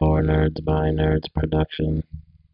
For Nerds by Nerds production.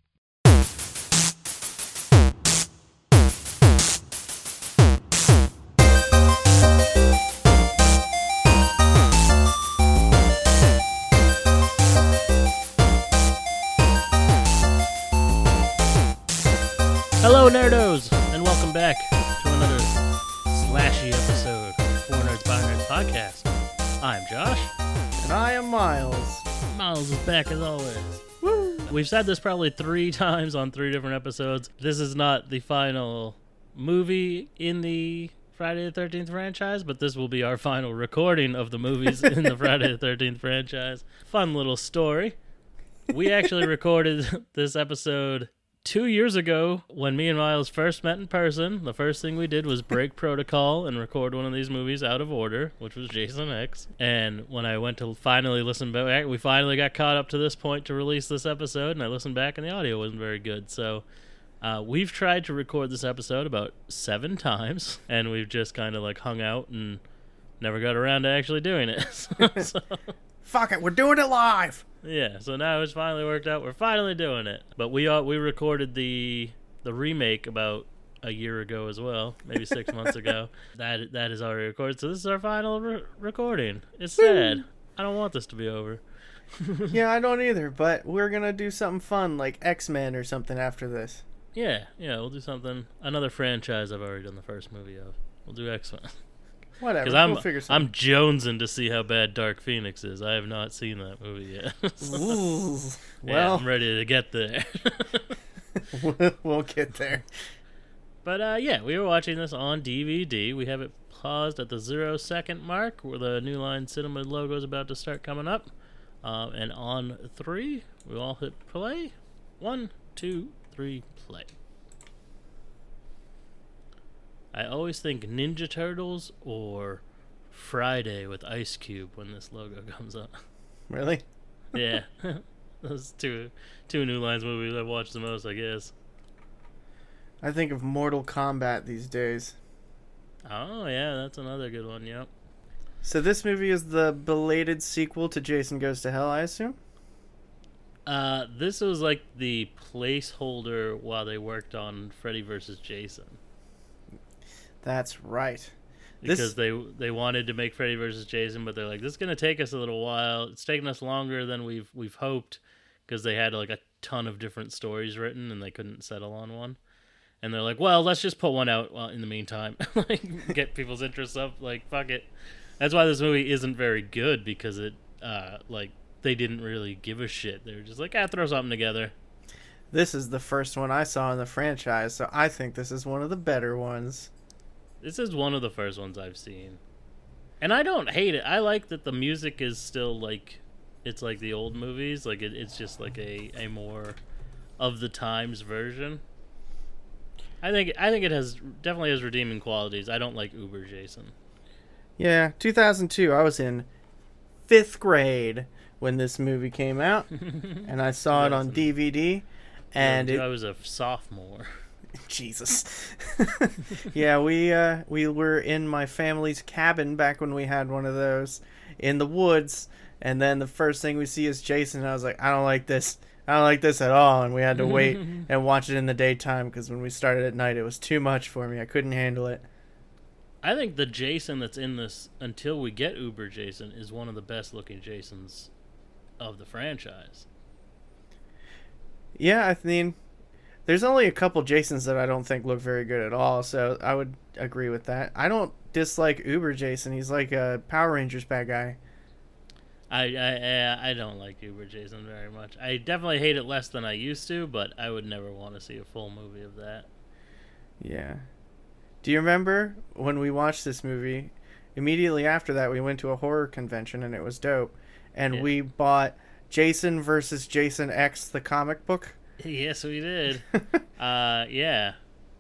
Hello, Nerdos, and welcome back to another slashy episode of For Nerds by Nerds podcast. I'm Josh. And I am Miles. Miles is back as always. Woo! We've said this probably 3 times on 3 different episodes. This is not the final movie in the Friday the 13th franchise, but this will be our final recording of the movies in the Friday the 13th franchise. Fun little story. We actually recorded this episode 2 years ago, when me and Miles first met in person. The first thing we did was break protocol and record one of these movies out of order, which was Jason X. And when I went to finally listen back, we finally got caught up to this point to release this episode, and I listened back and the audio wasn't very good. So we've tried to record this episode about 7 times, and we've just kind of like hung out and never got around to actually doing it. So, Fuck it, we're doing it live! yeah, so now it's finally worked out. We're finally doing it. But we recorded the remake about a year ago as well, maybe 6 months ago. That is already recorded. So this is our final recording. It's sad. I don't want this to be over. Yeah, I don't either, but we're gonna do something fun like X-Men or something after this. Yeah, we'll do something. Another franchise I've already done the first movie of. We'll do X-Men. Whatever, Because we'll figure something. I'm jonesing to see how bad Dark Phoenix is. I have not seen that movie yet. Ooh, Yeah, well, I'm ready to get there. we'll get there. But we were watching this on DVD. We have it paused at the 0-second mark where the New Line Cinema logo is about to start coming up. And on 3, we all hit play. 1, 2, 3, play. I always think Ninja Turtles or Friday with Ice Cube when this logo comes up. Really? Yeah. Those two New Lines movies I've watched the most, I guess. I think of Mortal Kombat these days. Oh, yeah, that's another good one, yep. So this movie is the belated sequel to Jason Goes to Hell, I assume? This was like the placeholder while they worked on Freddy vs. Jason. That's right. Because they wanted to make Freddy vs. Jason, but they're like, this is going to take us a little while. It's taken us longer than we've hoped, because they had like a ton of different stories written and they couldn't settle on one. And they're like, well, let's just put one out in the meantime. Like, get people's interest up. Like, fuck it. That's why this movie isn't very good, because it, they didn't really give a shit. They were just like, throw something together. This is the first one I saw in the franchise, so I think this is one of the better ones. This is one of the first ones I've seen. And I don't hate it. I like that the music is still like, it's like the old movies. Like, it's just like a more of the times version. I think it definitely has redeeming qualities. I don't like Uber Jason. Yeah, 2002, I was in 5th grade when this movie came out, and I saw it on DVD, and I was a sophomore. Jesus. Yeah, we were in my family's cabin back when we had one of those in the woods, and then the first thing we see is Jason, and I was like, I don't like this at all, and we had to wait and watch it in the daytime, because when we started at night it was too much for me. I couldn't handle it. I think the Jason that's in this, until we get Uber Jason, is one of the best looking Jasons of the franchise. Yeah, I mean, there's only a couple Jasons that I don't think look very good at all, so I would agree with that. I don't dislike Uber Jason. He's like a Power Rangers bad guy. I don't like Uber Jason very much. I definitely hate it less than I used to, but I would never want to see a full movie of that. Yeah. Do you remember when we watched this movie? Immediately after that, we went to a horror convention, and it was dope. And we bought Jason vs. Jason X, the comic book. Yes, we did. Yeah.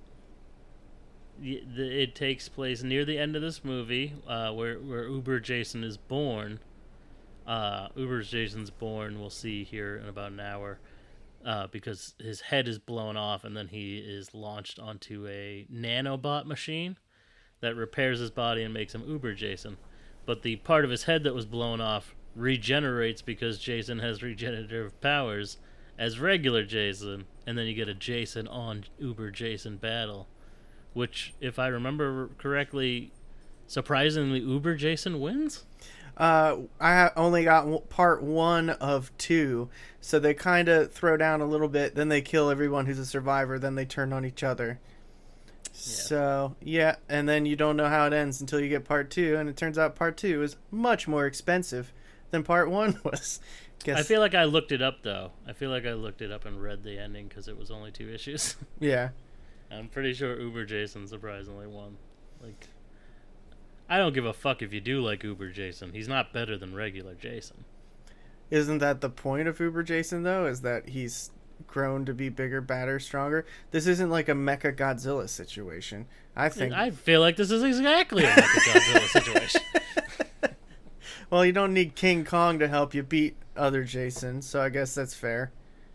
It takes place near the end of this movie, where Uber Jason is born. Uber Jason's born, we'll see here in about an hour, because his head is blown off, and then he is launched onto a nanobot machine that repairs his body and makes him Uber Jason. But the part of his head that was blown off regenerates because Jason has regenerative powers as regular Jason, and then you get a Jason on Uber Jason battle, which, if I remember correctly, surprisingly, Uber Jason wins. I only got part 1 of 2, so they kind of throw down a little bit, then they kill everyone who's a survivor, then they turn on each other. Yeah. So, yeah, and then you don't know how it ends until you get part 2, and it turns out part 2 is much more expensive than part 1 was. I feel like I looked it up, though. I feel like I looked it up and read the ending because it was only 2 issues. Yeah. I'm pretty sure Uber Jason surprisingly won. Like, I don't give a fuck if you do like Uber Jason. He's not better than regular Jason. Isn't that the point of Uber Jason, though? Is that he's grown to be bigger, badder, stronger? This isn't like a Mecha Godzilla situation. I feel like this is exactly a Mecha Godzilla situation. Well, you don't need King Kong to help you beat other Jason, so I guess that's fair.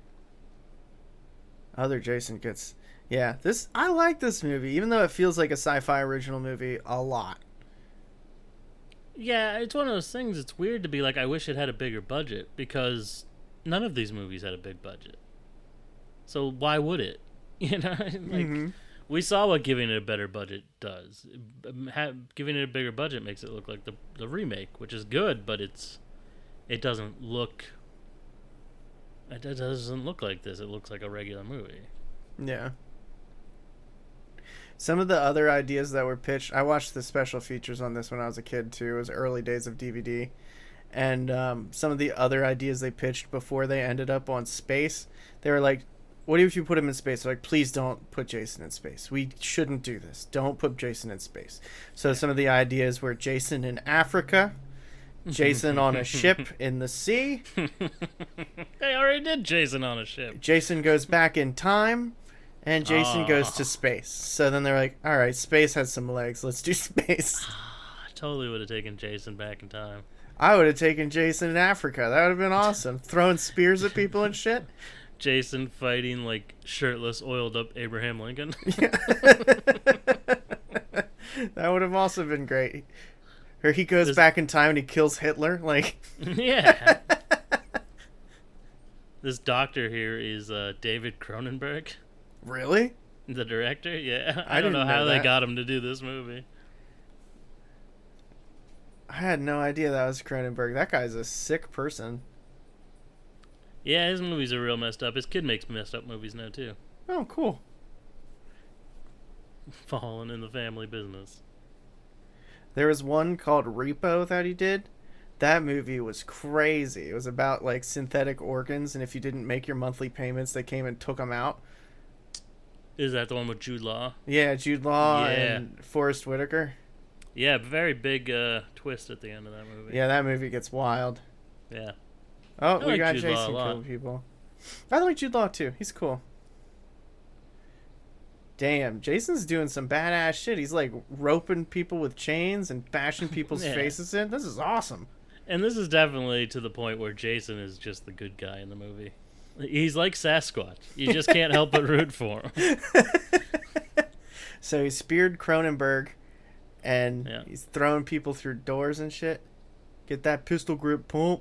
Other Jason gets... Yeah, I like this movie, even though it feels like a sci-fi original movie a lot. Yeah, it's one of those things. It's weird to be like, I wish it had a bigger budget, because none of these movies had a big budget. So why would it? You know, like we saw what giving it a better budget does. Giving it a bigger budget makes it look like the remake, which is good, but it doesn't look. It doesn't look like this. It looks like a regular movie. Yeah. Some of the other ideas that were pitched, I watched the special features on this when I was a kid too. It was early days of DVD. And some of the other ideas they pitched before they ended up on space, they were like, what if you put him in space? They're like, please don't put Jason in space. We shouldn't do this. Don't put Jason in space. So some of the ideas were Jason in Africa, Jason on a ship in the sea. They already did Jason on a ship. Jason goes back in time. And Jason goes to space. So then they're like, all right, space has some legs. Let's do space. I totally would have taken Jason back in time. I would have taken Jason in Africa. That would have been awesome. Throwing spears at people and shit. Jason fighting, like, shirtless, oiled up Abraham Lincoln. That would have also been great. Or he goes back in time and he kills Hitler. Like, yeah. This doctor here is David Cronenberg. Really? The director? Yeah. I don't know how that. they got him to do this movie. I had no idea that was Cronenberg. That guy's a sick person. Yeah, his movies are real messed up. His kid makes messed up movies now, too. Oh, cool. Falling in the family business. There was one called Repo that he did. That movie was crazy. It was about, like, synthetic organs, and if you didn't make your monthly payments, they came and took them out. Is that the one with Jude Law? Yeah, Jude Law and Forrest Whitaker. Yeah, very big twist at the end of that movie. Yeah, that movie gets wild. Yeah. Oh, we like got Jude Jason killing people. I like Jude Law, too. He's cool. Damn, Jason's doing some badass shit. He's, like, roping people with chains and bashing people's faces in. This is awesome. And this is definitely to the point where Jason is just the good guy in the movie. He's like Sasquatch. You just can't help but root for him. So he speared Cronenberg, and he's throwing people through doors and shit. Get that pistol grip, pump.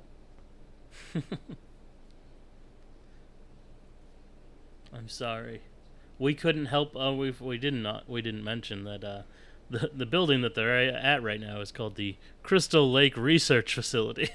I'm sorry. We couldn't help. We didn't mention that the building that they're at right now is called the Crystal Lake Research Facility.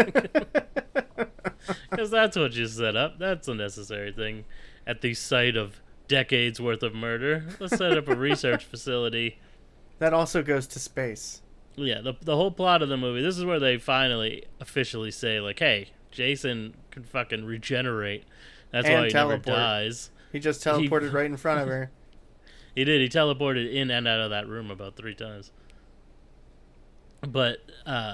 Because that's what you set up. That's a necessary thing at the site of decades worth of murder. Let's set up a research facility. That also goes to space. Yeah, the whole plot of the movie, this is where they finally officially say, like, hey, Jason can fucking regenerate. That's why he never dies. He just teleported right in front of her. He did. He teleported in and out of that room about 3 times. But,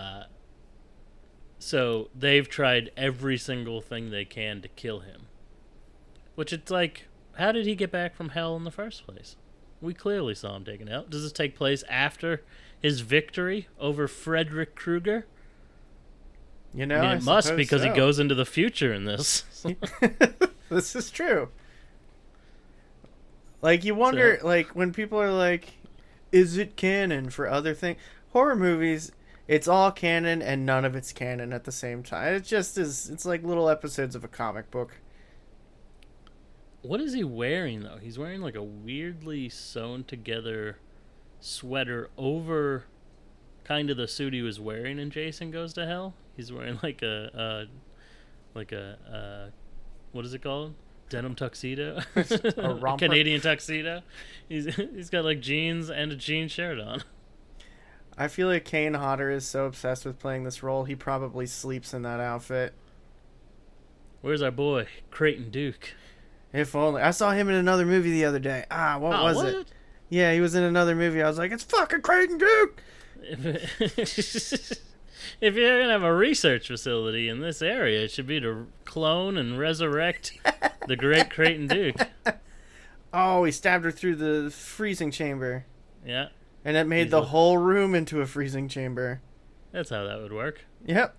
so they've tried every single thing they can to kill him. Which it's like, how did he get back from hell in the first place? We clearly saw him taken out. Does this take place after his victory over Frederick Krueger? You know, I mean, it must, because he goes into the future in this. This is true. Like, you wonder, like, when people are like, is it canon for other things? Horror movies, It's all canon and none of it's canon at the same time. It just is. It's like little episodes of a comic book. What is he wearing though? He's wearing like a weirdly sewn together sweater over kind of the suit he was wearing in Jason Goes to Hell. He's wearing like a what is it called? Denim tuxedo, A romper? Canadian tuxedo. He's got like jeans and a jean shirt on. I feel like Kane Hodder is so obsessed with playing this role, he probably sleeps in that outfit. Where's our boy Creighton Duke? If only. I saw him in another movie the other day. What was it? Yeah, he was in another movie. I was like, it's fucking Creighton Duke! If you're gonna have a research facility in this area, it should be to clone and resurrect the great Creighton Duke. Oh, he stabbed her through the freezing chamber. Yeah. And it made the whole room into a freezing chamber. That's how that would work. Yep.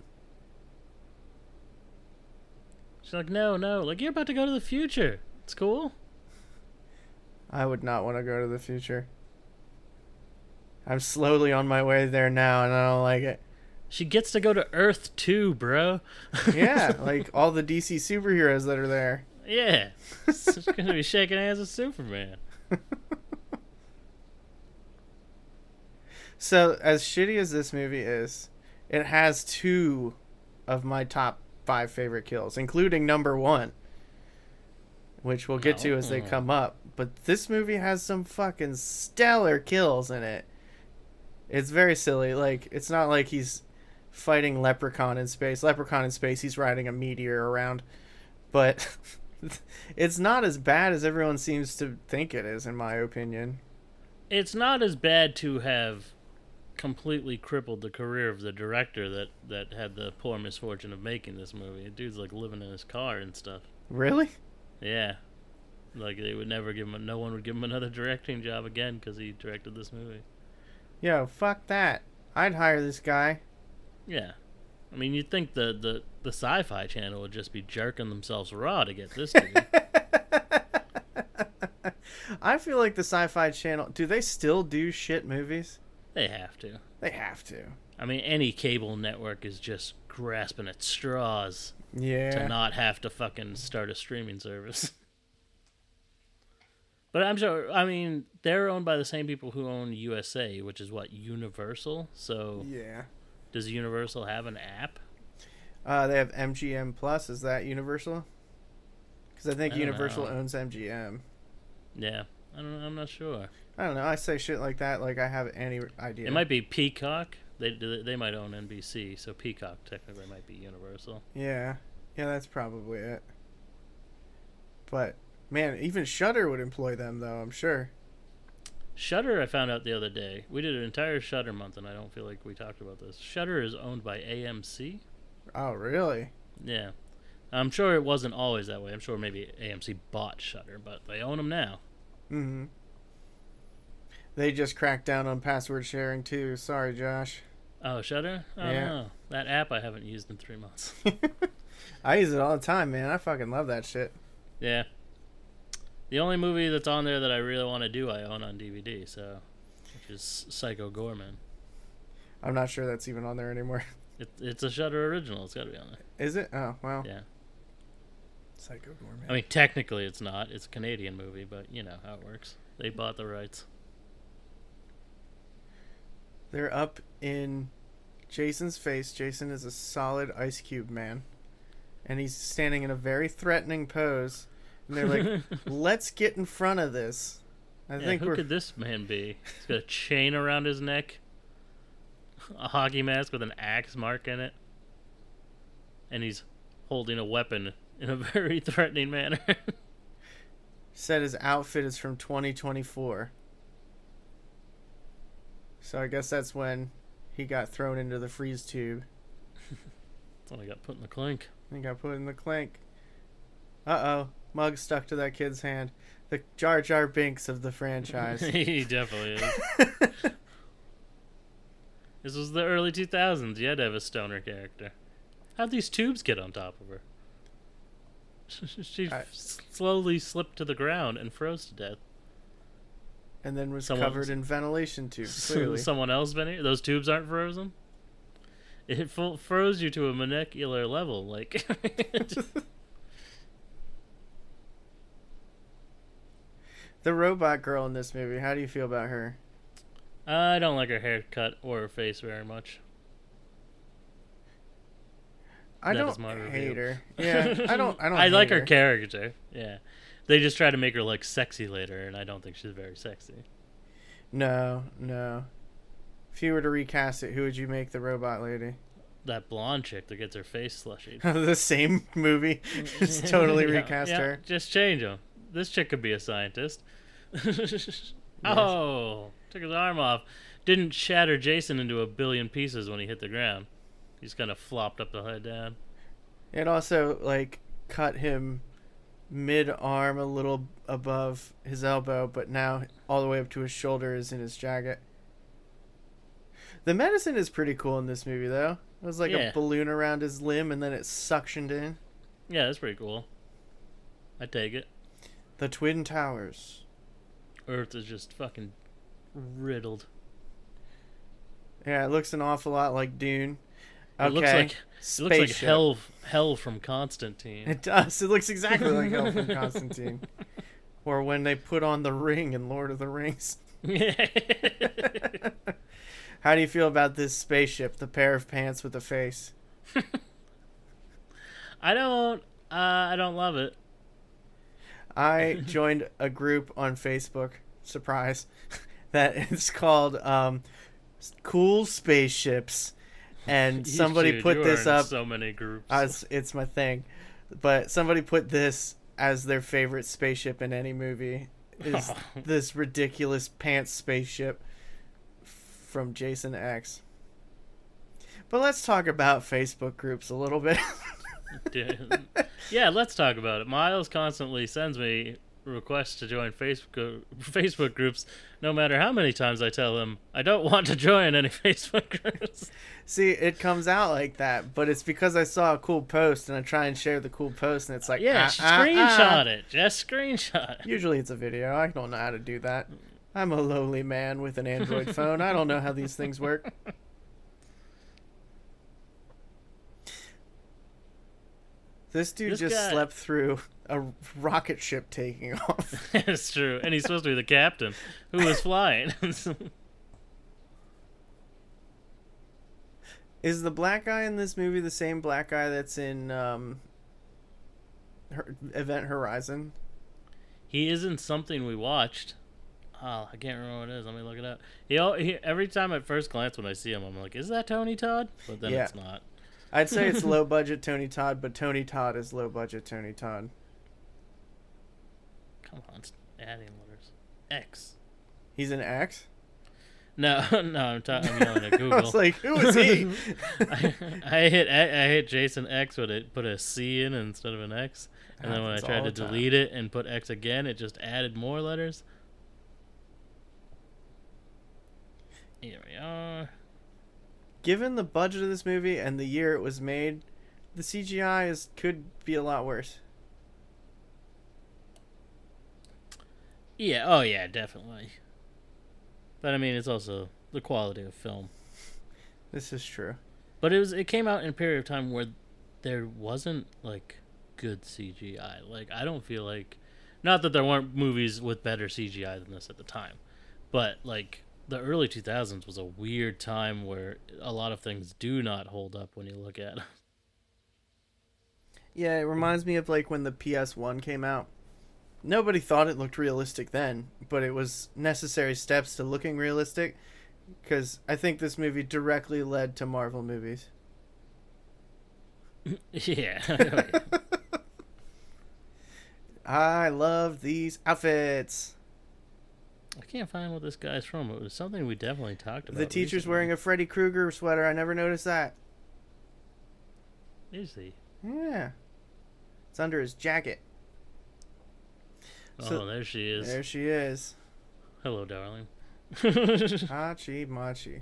She's like, no, like you're about to go to the future. It's cool. I would not want to go to the future. I'm slowly on my way there now, and I don't like it. She gets to go to Earth too, bro. Yeah, like all the DC superheroes that are there. Yeah. She's gonna be shaking hands with Superman. So, as shitty as this movie is, it has 2 of my top 5 favorite kills, including number 1, which we'll get to as they come up. But this movie has some fucking stellar kills in it. It's very silly. Like, it's not like he's fighting Leprechaun in space. Leprechaun in space, he's riding a meteor around. But it's not as bad as everyone seems to think it is, in my opinion. It's not as bad to have completely crippled the career of the director that had the poor misfortune of making this movie. The dude's like living in his car and stuff. Really? Yeah. Like they would never give him, no one would give him another directing job again because he directed this movie. Yo, fuck that. I'd hire this guy. Yeah. I mean, you'd think the Sci-Fi Channel would just be jerking themselves raw to get this dude. I feel like the Sci-Fi Channel, do they still do shit movies? They have to. They have to. I mean, any cable network is just grasping at straws to not have to fucking start a streaming service. But I'm sure, I mean, they're owned by the same people who own USA, which is what, Universal? So Yeah. does Universal have an app? They have MGM Plus. Is that Universal? Because I think I don't Universal know. owns MGM. Yeah. I don't know. I'm not sure. I don't know. I say shit like that like I have any idea. It might be Peacock. They might own NBC, so Peacock technically might be Universal. Yeah. Yeah, that's probably it. But, man, even Shudder would employ them, though, I'm sure. Shudder, I found out the other day. We did an entire Shudder month, and I don't feel like we talked about this. Shudder is owned by AMC. Oh, really? Yeah. I'm sure it wasn't always that way. I'm sure maybe AMC bought Shudder, but they own them now. Mm-hmm. They just cracked down on password sharing, too. Sorry, Josh. Oh, Shudder? Oh, Yeah. no. That app I haven't used in 3 months. I use it all the time, man. I fucking love that shit. Yeah. The only movie that's on there that I really want to do, I own on DVD, so, which is Psycho Gorman. I'm not sure that's even on there anymore. It's a Shudder original. It's got to be on there. Is it? Oh, well. Yeah. Psycho Gourmet. I mean, technically it's not. It's a Canadian movie, but you know how it works. They bought the rights. They're up in Jason's face. Jason is a solid Ice Cube man. And he's standing in a very threatening pose. And they're like, let's get in front of this. I think who we're... could this man be? He's got a chain around his neck, a hockey mask with an axe mark in it, and he's holding a weapon in a very threatening manner. Said his outfit is from 2024. So I guess that's when he got thrown into the freeze tube. That's when I got put in the clink. He got put in the clink. Uh-oh. Mug stuck to that kid's hand. The Jar Jar Binks of the franchise. He definitely is. This was the early 2000s. You had to have a stoner character. How'd these tubes get on top of her? She slowly slipped to the ground and froze to death. And then was covered in ventilation tubes, clearly. Someone else been here? Those tubes aren't frozen? It froze you to a molecular level. Like, The robot girl in this movie, how do you feel about her? I don't like her haircut or her face very much. I That don't is my hate review. her. Yeah, I don't. I don't. I like hate her character. Yeah, they just try to make her look sexy later, and I don't think she's very sexy. No, no. If you were to recast it, who would you make the robot lady? That blonde chick that gets her face slushy. The same movie, just totally recast yeah, her. Just change them. This chick could be a scientist. Oh, took his arm off. Didn't shatter Jason into a billion pieces when he hit the ground. He's kind of flopped up the head down. It also like cut him mid-arm a little above his elbow, but now all the way up to his shoulder is in his jacket. The medicine is pretty cool in this movie, though. It was like a balloon around his limb, and then it suctioned in. Yeah, that's pretty cool. I take it. The Twin Towers. Earth is just fucking riddled. Yeah, it looks an awful lot like Dune. It looks like Spaceship. hell from Constantine. It does. It looks exactly like hell from Constantine. Or when they put on the ring in Lord of the Rings. How do you feel about this spaceship, the pair of pants with a face? I don't love it. I joined a group on Facebook, surprise, that is called Cool Spaceships, and somebody put this up. So many groups. It's my thing, but somebody put this as their favorite spaceship in any movie. Is this ridiculous pants spaceship from Jason X? But let's talk about Facebook groups a little bit. Yeah, let's talk about it. Miles constantly sends me requests to join Facebook groups, no matter how many times I tell him I don't want to join any Facebook groups. See, it comes out like that, but it's because I saw a cool post and I try and share the cool post, and it's like, screenshot it. Just screenshot it. Usually it's a video. I don't know how to do that. I'm a lowly man with an Android phone. I don't know how these things work. This dude slept through a rocket ship taking off. It's true. And he's supposed to be the captain who was flying. Is the black guy in this movie the same black guy that's in Event Horizon? He is in something we watched. Oh, I can't remember what it is. Let me look it up. He every time at first glance when I see him, I'm like, is that Tony Todd? But then it's not. I'd say it's low budget Tony Todd, but Tony Todd is low budget Tony Todd. Come on, it's adding letters. X. He's an X? No, I'm yelling at Google. I was like, who is he? I hit Jason X, but it put a C in instead of an X. And then when I tried to delete it and put X again, it just added more letters. Here we are. Given the budget of this movie and the year it was made, the CGI could be a lot worse. Yeah, oh yeah, definitely. But I mean, it's also the quality of film. This is true. But it came out in a period of time where there wasn't like good CGI. Like I don't feel like, not that there weren't movies with better CGI than this at the time, but like the early 2000s was a weird time where a lot of things do not hold up when you look at them. Yeah, it reminds me of like when the PS1 came out. Nobody thought it looked realistic then, but it was necessary steps to looking realistic, because I think this movie directly led to Marvel movies. Yeah. I love these outfits. I can't find what this guy's from. It was something we definitely talked about. The teacher's recently. wearing a Freddy Krueger sweater. I never noticed that. Is he? Yeah. It's under his jacket. Oh, there she is. There she is. Hello, darling. Hachi Machi.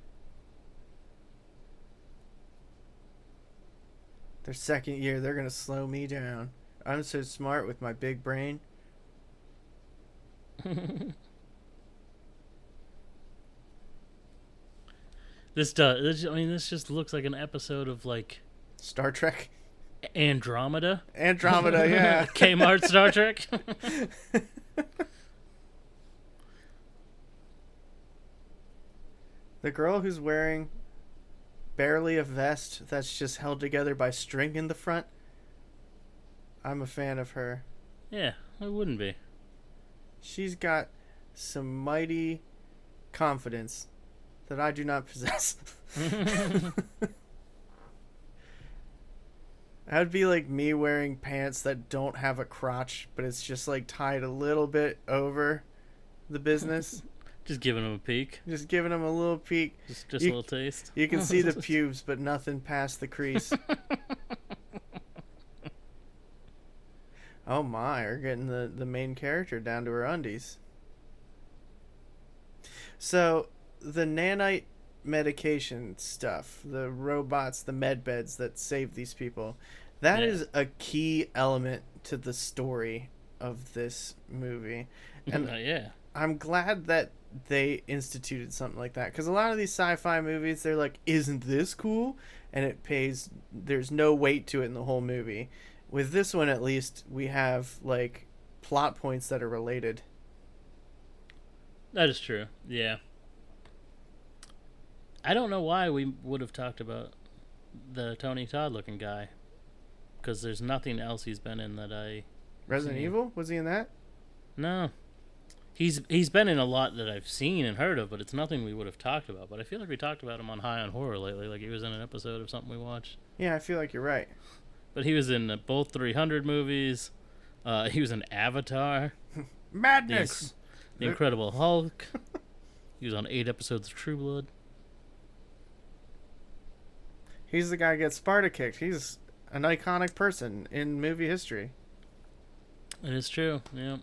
Their second year, they're going to slow me down. I'm so smart with my big brain. This does. I mean, this just looks like an episode of like Star Trek. Andromeda. Andromeda, yeah. Kmart Star Trek. The girl who's wearing barely a vest that's just held together by string in the front. I'm a fan of her. Yeah, it wouldn't be. She's got some mighty confidence that I do not possess. That would be like me wearing pants that don't have a crotch, but it's just like tied a little bit over the business. Just giving him a peek. Just giving them a little peek. Just a little taste. You can see the pubes, but nothing past the crease. Oh my, we're getting the main character down to her undies. So, the nanite medication stuff, the robots, the med beds that save these people, that is a key element to the story of this movie. And yeah. I'm glad that they instituted something like that, because a lot of these sci-fi movies, they're like, isn't this cool? And it pays, there's no weight to it in the whole movie. With this one, at least, we have like plot points that are related. That is true. Yeah. I don't know why we would have talked about the Tony Todd looking guy, because there's nothing else he's been in that I Resident Evil? Was he in that? No. He's been in a lot that I've seen and heard of, but it's nothing we would have talked about. But I feel like we talked about him on High on Horror lately, like he was in an episode of something we watched. Yeah, I feel like you're right. But he was in both 300 movies. He was in Avatar. Madness! The Incredible Hulk. He was on 8 episodes of True Blood. He's the guy who gets Sparta kicked. He's an iconic person in movie history. It is true, yeah.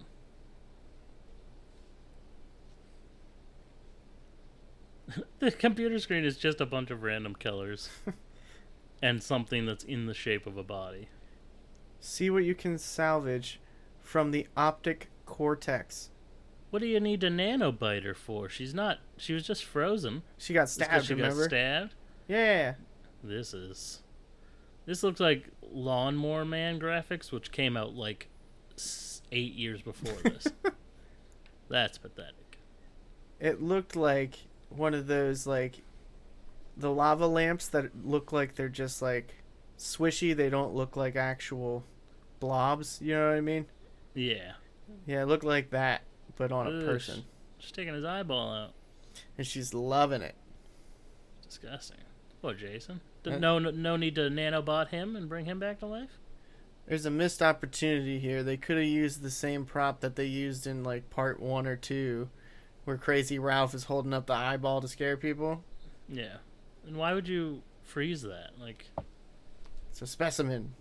The computer screen is just a bunch of random killers. And something that's in the shape of a body. See what you can salvage from the optic cortex. What do you need a nanobite her for? She was just frozen. She got stabbed, she remember? got stabbed? Yeah. This looks like Lawnmower Man graphics, which came out like 8 years before this. That's pathetic. It looked like one of those, like, the lava lamps that look like they're just, like, swishy. They don't look like actual blobs. You know what I mean? Yeah. Yeah, it looked like that, but on a person. She's taking his eyeball out. And she's loving it. Disgusting. Poor Jason. No need to nanobot him and bring him back to life? There's a missed opportunity here. They could have used the same prop that they used in, like, part 1 or 2, where Crazy Ralph is holding up the eyeball to scare people. Yeah. And why would you freeze that? Like, it's a specimen.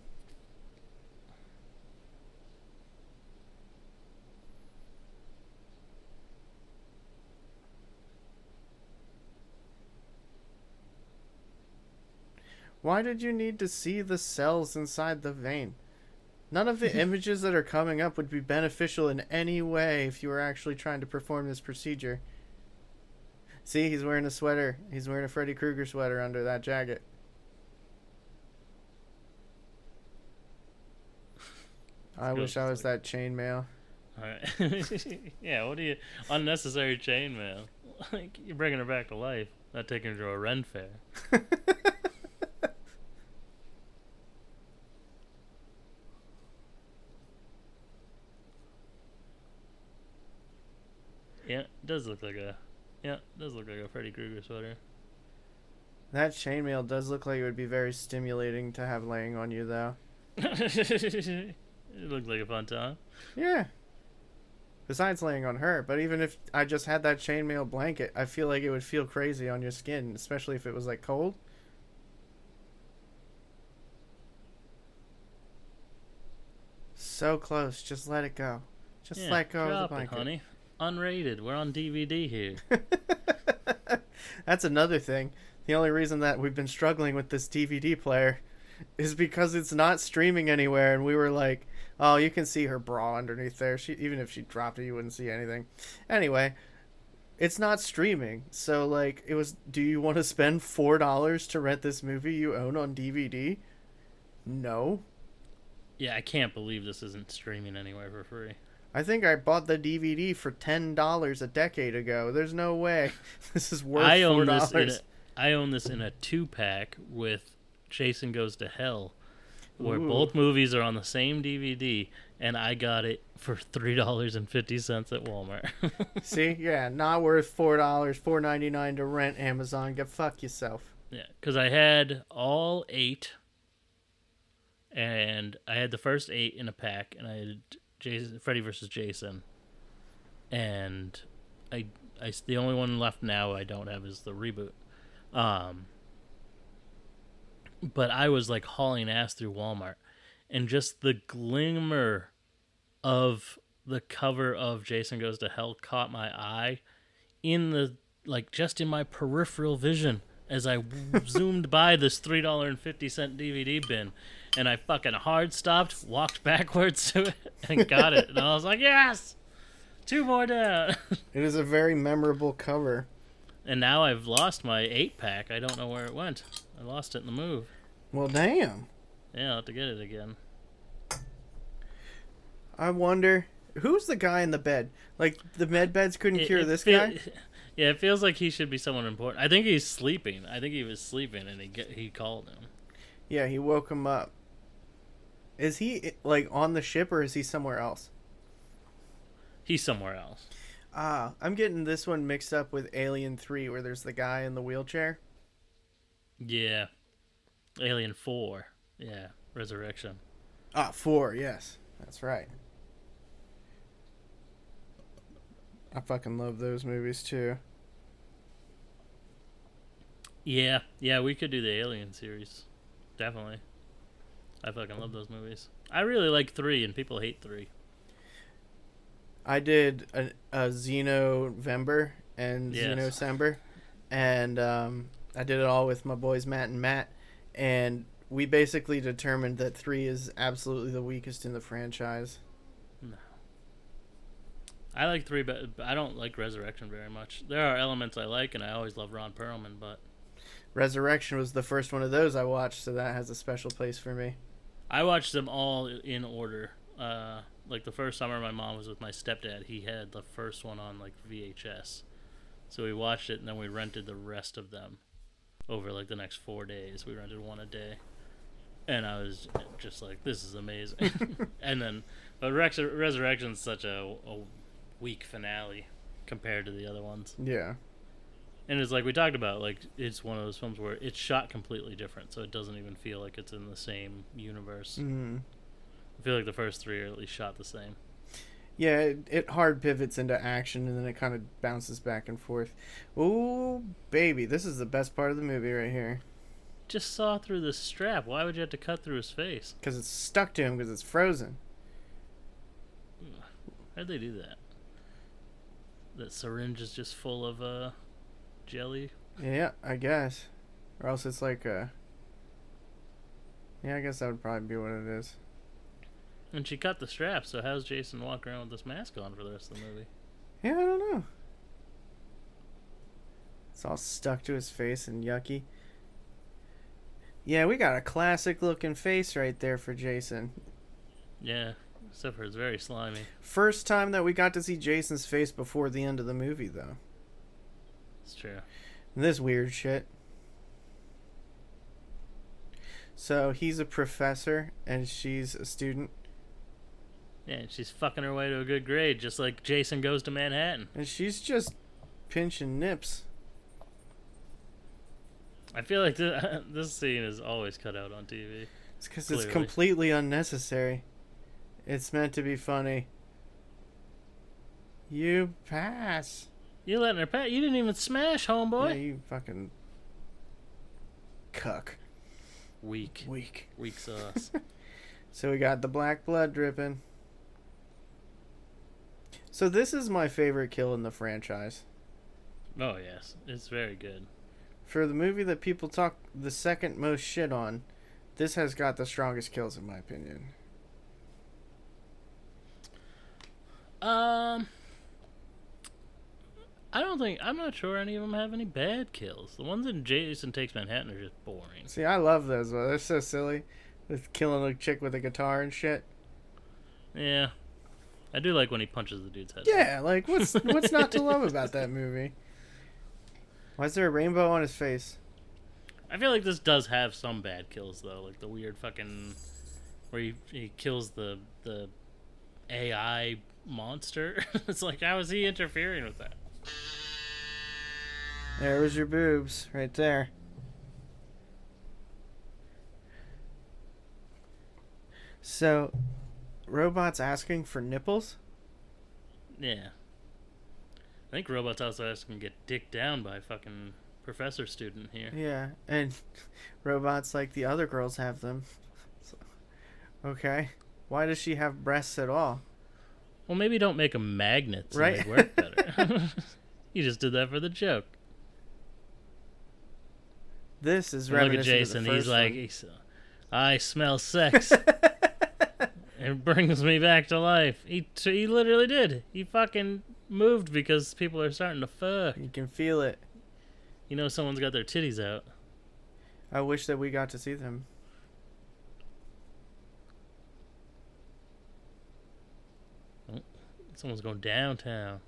Why did you need to see the cells inside the vein? None of the images that are coming up would be beneficial in any way if you were actually trying to perform this procedure. See, he's wearing a sweater. He's wearing a Freddy Krueger sweater under that jacket. I wish I was that chainmail. alright. Yeah, what do you... Unnecessary chainmail. Like, you're bringing her back to life, not taking her to a Ren fair. Yeah, it does look like a Freddy Krueger sweater. That chainmail does look like it would be very stimulating to have laying on you, though. It looked like a fun time. Yeah. Besides laying on her, but even if I just had that chainmail blanket, I feel like it would feel crazy on your skin, especially if it was like cold. So close, just let it go. Just let go of the drop blanket. it, honey. Unrated. We're on DVD here. That's another thing. The only reason that we've been struggling with this DVD player is because it's not streaming anywhere, and we were like, oh, you can see her bra underneath there. Even if she dropped it, you wouldn't see anything. Anyway, it's not streaming. So like it was, do you want to spend $4 to rent this movie you own on DVD? No. Yeah, I can't believe this isn't streaming anywhere for free. I think I bought the DVD for $10 a decade ago. There's no way this is worth $4. I own this in a 2-pack with Jason Goes to Hell, where Ooh. both movies are on the same DVD, and I got it for $3.50 at Walmart. See, yeah, not worth $4, $4.99 to rent. Amazon, go fuck yourself. Yeah, because I had all 8, and I had the first 8 in a pack, and I had Freddy vs. Jason, and I the only one left now I don't have is the reboot. But I was like hauling ass through Walmart, and just the glimmer of the cover of Jason Goes to Hell caught my eye in the, like, just in my peripheral vision as I zoomed by this $3.50 DVD bin, and I fucking hard stopped, walked backwards to it, and got it. And I was like, yes! 2 more down. It is a very memorable cover. And now I've lost my 8-pack. I don't know where it went. I lost it in the move. Well, damn. Yeah, I'll have to get it again. I wonder, who's the guy in the bed? Like, the med beds couldn't cure this guy? Yeah, it feels like he should be someone important. I think he's sleeping. I think he was sleeping, and he called him. Yeah, he woke him up. Is he, like, on the ship, or is he somewhere else? He's somewhere else. I'm getting this one mixed up with Alien 3, where there's the guy in the wheelchair. Yeah. Alien 4. Yeah. Resurrection. 4, yes. That's right. I fucking love those movies, too. Yeah. Yeah, we could do the Alien series. Definitely. I fucking love those movies. I really like 3, and people hate 3. I did a Xenovember and Yes. Xenocember, and I did it all with my boys Matt and Matt, and we basically determined that 3 is absolutely the weakest in the franchise. No. I like 3, but I don't like Resurrection very much. There are elements I like, and I always love Ron Perlman, but Resurrection was the first one of those I watched, so that has a special place for me. I watched them all in order. Like the first summer my mom was with my stepdad, he had the first one on like VHS. So we watched it, and then we rented the rest of them over like the next 4 days. We rented one a day. And I was just like, this is amazing. And then, but Resurrection's such a weak finale compared to the other ones. Yeah. And it's like we talked about, like, it's one of those films where it's shot completely different, so it doesn't even feel like it's in the same universe. Mm-hmm. I feel like the first 3 are at least shot the same. Yeah, it hard pivots into action, and then it kind of bounces back and forth. Ooh, baby, this is the best part of the movie right here. Just saw through the strap. Why would you have to cut through his face? Because it's stuck to him because it's frozen. How'd they do that? That syringe is just full of jelly? Yeah, I guess. Or else it's like a... Yeah, I guess that would probably be what it is. And she cut the strap, so how's Jason walk around with this mask on for the rest of the movie? Yeah, I don't know. It's all stuck to his face and yucky. Yeah, we got a classic looking face right there for Jason. Yeah, except for it's very slimy. First time that we got to see Jason's face before the end of the movie, though. It's true. And this weird shit. So he's a professor and she's a student. Yeah, and she's fucking her way to a good grade, just like Jason Goes to Manhattan. And she's just pinching nips. I feel like this scene is always cut out on TV. It's because it's completely unnecessary. It's meant to be funny. You pass. You letting her pass? You didn't even smash, homeboy. Yeah, you fucking cuck. Weak sauce. So we got the black blood dripping. So this is my favorite kill in the franchise. Oh yes, it's very good. For the movie that people talk the second most shit on, this has got the strongest kills in my opinion. I'm not sure any of them have any bad kills. The ones in Jason Takes Manhattan are just boring. See, I love those. They're so silly. With killing a chick with a guitar and shit. Yeah. I do like when he punches the dude's head. Yeah, like, what's not to love about that movie? Why is there a rainbow on his face? I feel like this does have some bad kills, though. Like the weird fucking... Where he kills the AI monster. It's like, how is he interfering with that? There was your boobs, right there. So, robots asking for nipples? Yeah. I think robots also asking to get dicked down by a fucking professor student here. Yeah, and robots like the other girls have them. Okay. Why does she have breasts at all? Well, maybe don't make them magnets and Right. they work better. You just did that for the joke. This is Look at reminiscent Jason. of the He's first like, one. I smell sex. It brings me back to life. He literally did. He fucking moved because people are starting to fuck. You can feel it. You know someone's got their titties out. I wish that we got to see them. Someone's going downtown.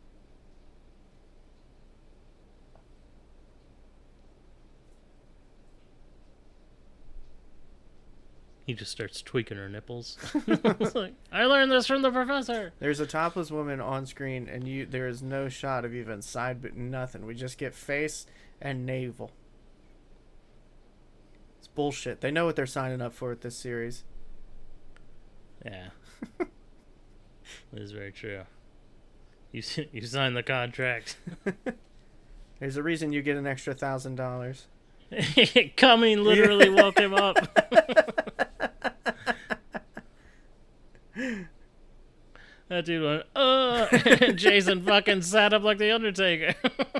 He just starts tweaking her nipples. It's like, I learned this from the professor. There's a topless woman on screen, and there is no shot of even side, but nothing. We just get face and navel. It's bullshit. They know what they're signing up for with this series. Yeah. That is very true. You signed the contract. There's a reason you get an extra $1,000. Cumming literally woke him up. That dude went, and Jason fucking sat up like the Undertaker.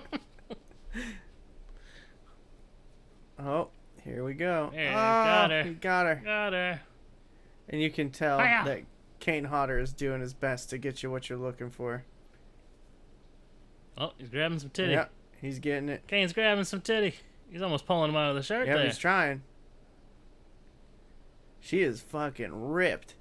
Oh, here we go. Yeah, Oh, got her. he got her. Got her. And you can tell Hiya. that Kane Hodder is doing his best to get you what you're looking for. Oh, he's grabbing some titty. Yeah, he's getting it. Kane's grabbing some titty. He's almost pulling him out of the shirt Yeah, there. he's trying. She is fucking ripped.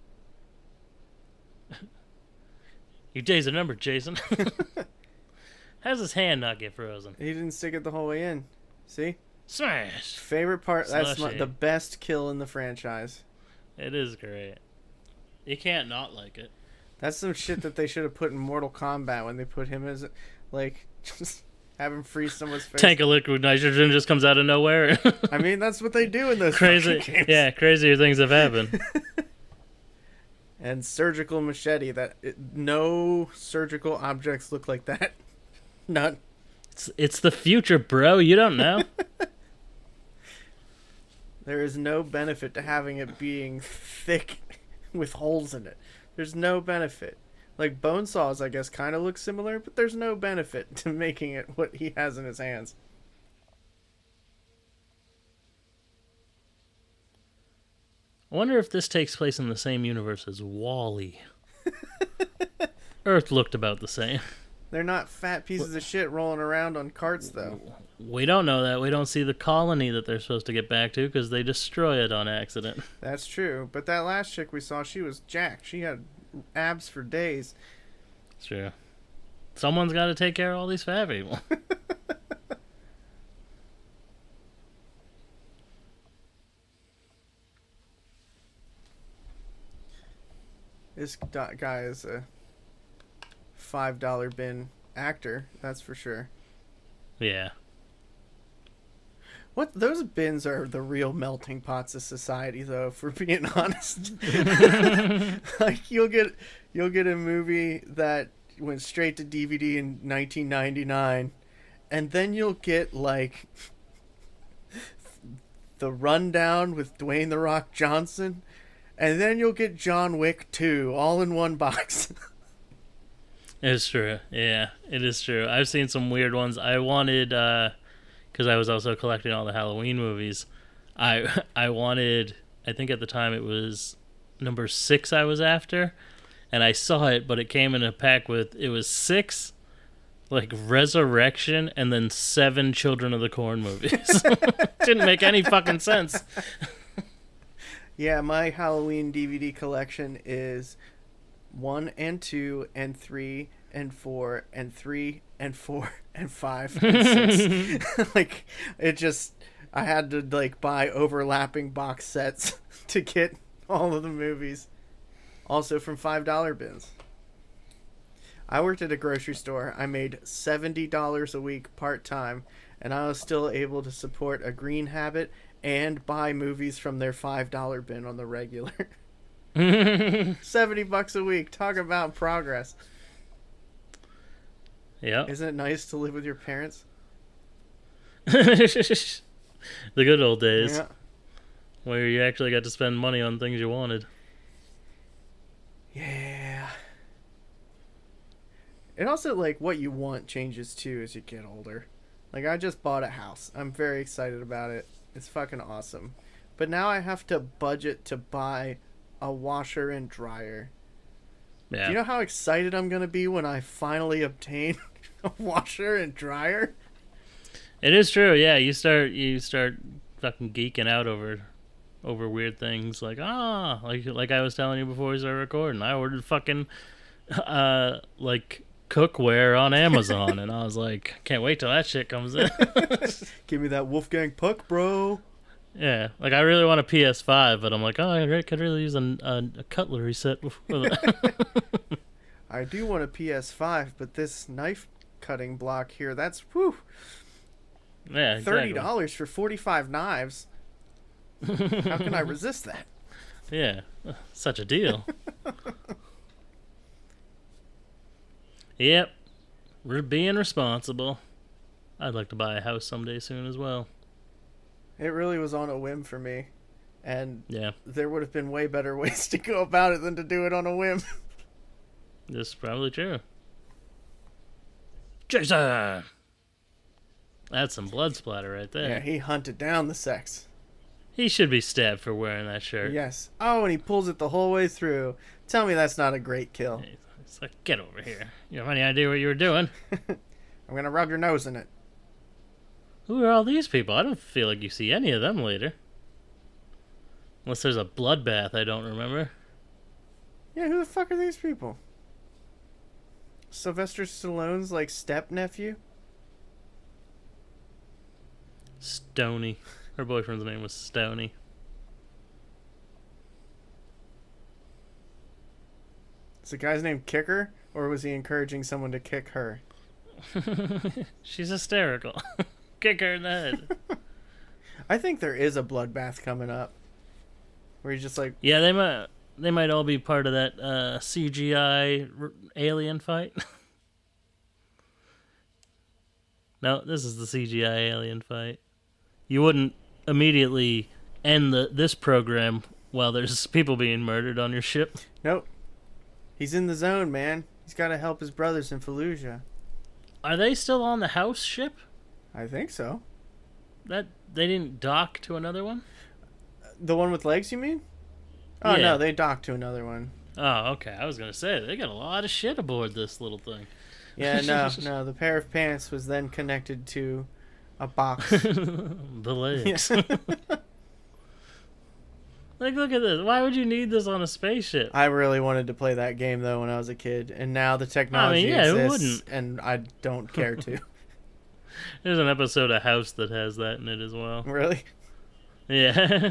Your days are numbered, Jason. How's his hand not get frozen? He didn't stick it the whole way in. See? Smash! Favorite part. That's Slushy. the best kill in the franchise. It is great. You can't not like it. That's some shit that they should have put in Mortal Kombat when they put him as, like, just have him freeze someone's face. Tank of liquid nitrogen just comes out of nowhere. I mean, that's what they do in those Crazy. fucking games. Yeah, crazier things have happened. And surgical machete. No surgical objects look like that. None. It's the future, bro. You don't know. There is no benefit to having it being thick with holes in it. There's no benefit. Like bone saws, I guess, kind of look similar, but there's no benefit to making it what he has in his hands. I wonder if this takes place in the same universe as WALL-E. Earth looked about the same. They're not fat pieces of shit rolling around on carts, though. We don't know that. We don't see the colony that they're supposed to get back to because they destroy it on accident. That's true. But that last chick we saw, she was jacked. She had abs for days. It's true. Someone's got to take care of all these fat people. This guy is a $5 bin actor, that's for sure. Yeah. What those bins are the real melting pots of society, though. For being honest, like you'll get a movie that went straight to DVD in 1999, and then you'll get like The Rundown with Dwayne The Rock Johnson, and then you'll get John Wick 2 all in one box. It's true. Yeah, it is true. I've seen some weird ones. I wanted, because I was also collecting all the Halloween movies, I wanted, I think at the time it was number 6 I was after, and I saw it, but it came in a pack with, it was 6, like Resurrection and then 7 Children of the Corn movies. Didn't make any fucking sense. Yeah, my Halloween DVD collection is 1 and 2 and 3 and 4 and 3 and 4 and 5 and 6. Like, it just, I had to like buy overlapping box sets to get all of the movies. Also from $5 bins. I worked at a grocery store. I made $70 a week part-time, and I was still able to support a green habit and buy movies from their $5 bin on the regular. $70 a week. Talk about progress. Yep. Isn't it nice to live with your parents? The good old days. Yeah. Where you actually got to spend money on things you wanted. Yeah. And also, like, what you want changes too as you get older. Like, I just bought a house. I'm very excited about it. It's fucking awesome. But now I have to budget to buy a washer and dryer. Yeah. Do you know how excited I'm going to be when I finally obtain a washer and dryer? It is true, yeah. You start fucking geeking out over weird things like like I was telling you before we started recording. I ordered fucking like cookware on Amazon, and I was like, can't wait till that shit comes in. Give me that Wolfgang Puck, bro. Yeah, like I really want a PS5, but I'm like, oh, I could really use a cutlery set. I do want a PS5, but this knife cutting block here, that's whew. Yeah, exactly. $30 for 45 knives. How can I resist that? Yeah, such a deal. Yep, we're being responsible. I'd like to buy a house someday soon as well. It really was on a whim for me. And Yeah, there would have been way better ways to go about it than to do it on a whim. this is probably true. Jason! That's some blood splatter right there. Yeah, he hunted down the sex. He should be stabbed for wearing that shirt. Yes. Oh, and he pulls it the whole way through. Tell me that's not a great kill. It's like, get over here. You have any idea what you were doing? I'm going to rub your nose in it. Who are all these people? I don't feel like you see any of them later. Unless there's a bloodbath I don't remember. Yeah, who the fuck are these people? Sylvester Stallone's, like, step-nephew? Stoney. Her boyfriend's name was Stoney. Is the guy's name Kicker? Or was he encouraging someone to kick her? She's hysterical. Kick her in the head. I think there is a bloodbath coming up. Where he's just like... Yeah, they might all be part of that CGI alien fight. No, this is the CGI alien fight. You wouldn't immediately end this program while there's people being murdered on your ship. Nope. He's in the zone, man. He's got to help his brothers in Fallujah. Are they still on the house ship? I think so. That they didn't dock to another one? The one with legs, you mean? Oh, Yeah. no, they docked to another one. Oh, okay. I was going to say, they got a lot of shit aboard this little thing. Yeah, no. The pair of pants was then connected to a box. The legs. Like, look at this. Why would you need this on a spaceship? I really wanted to play that game, though, when I was a kid. And now the technology who exists, wouldn't? and I don't care to. There's an episode of House that has that in it as well. Really? Yeah.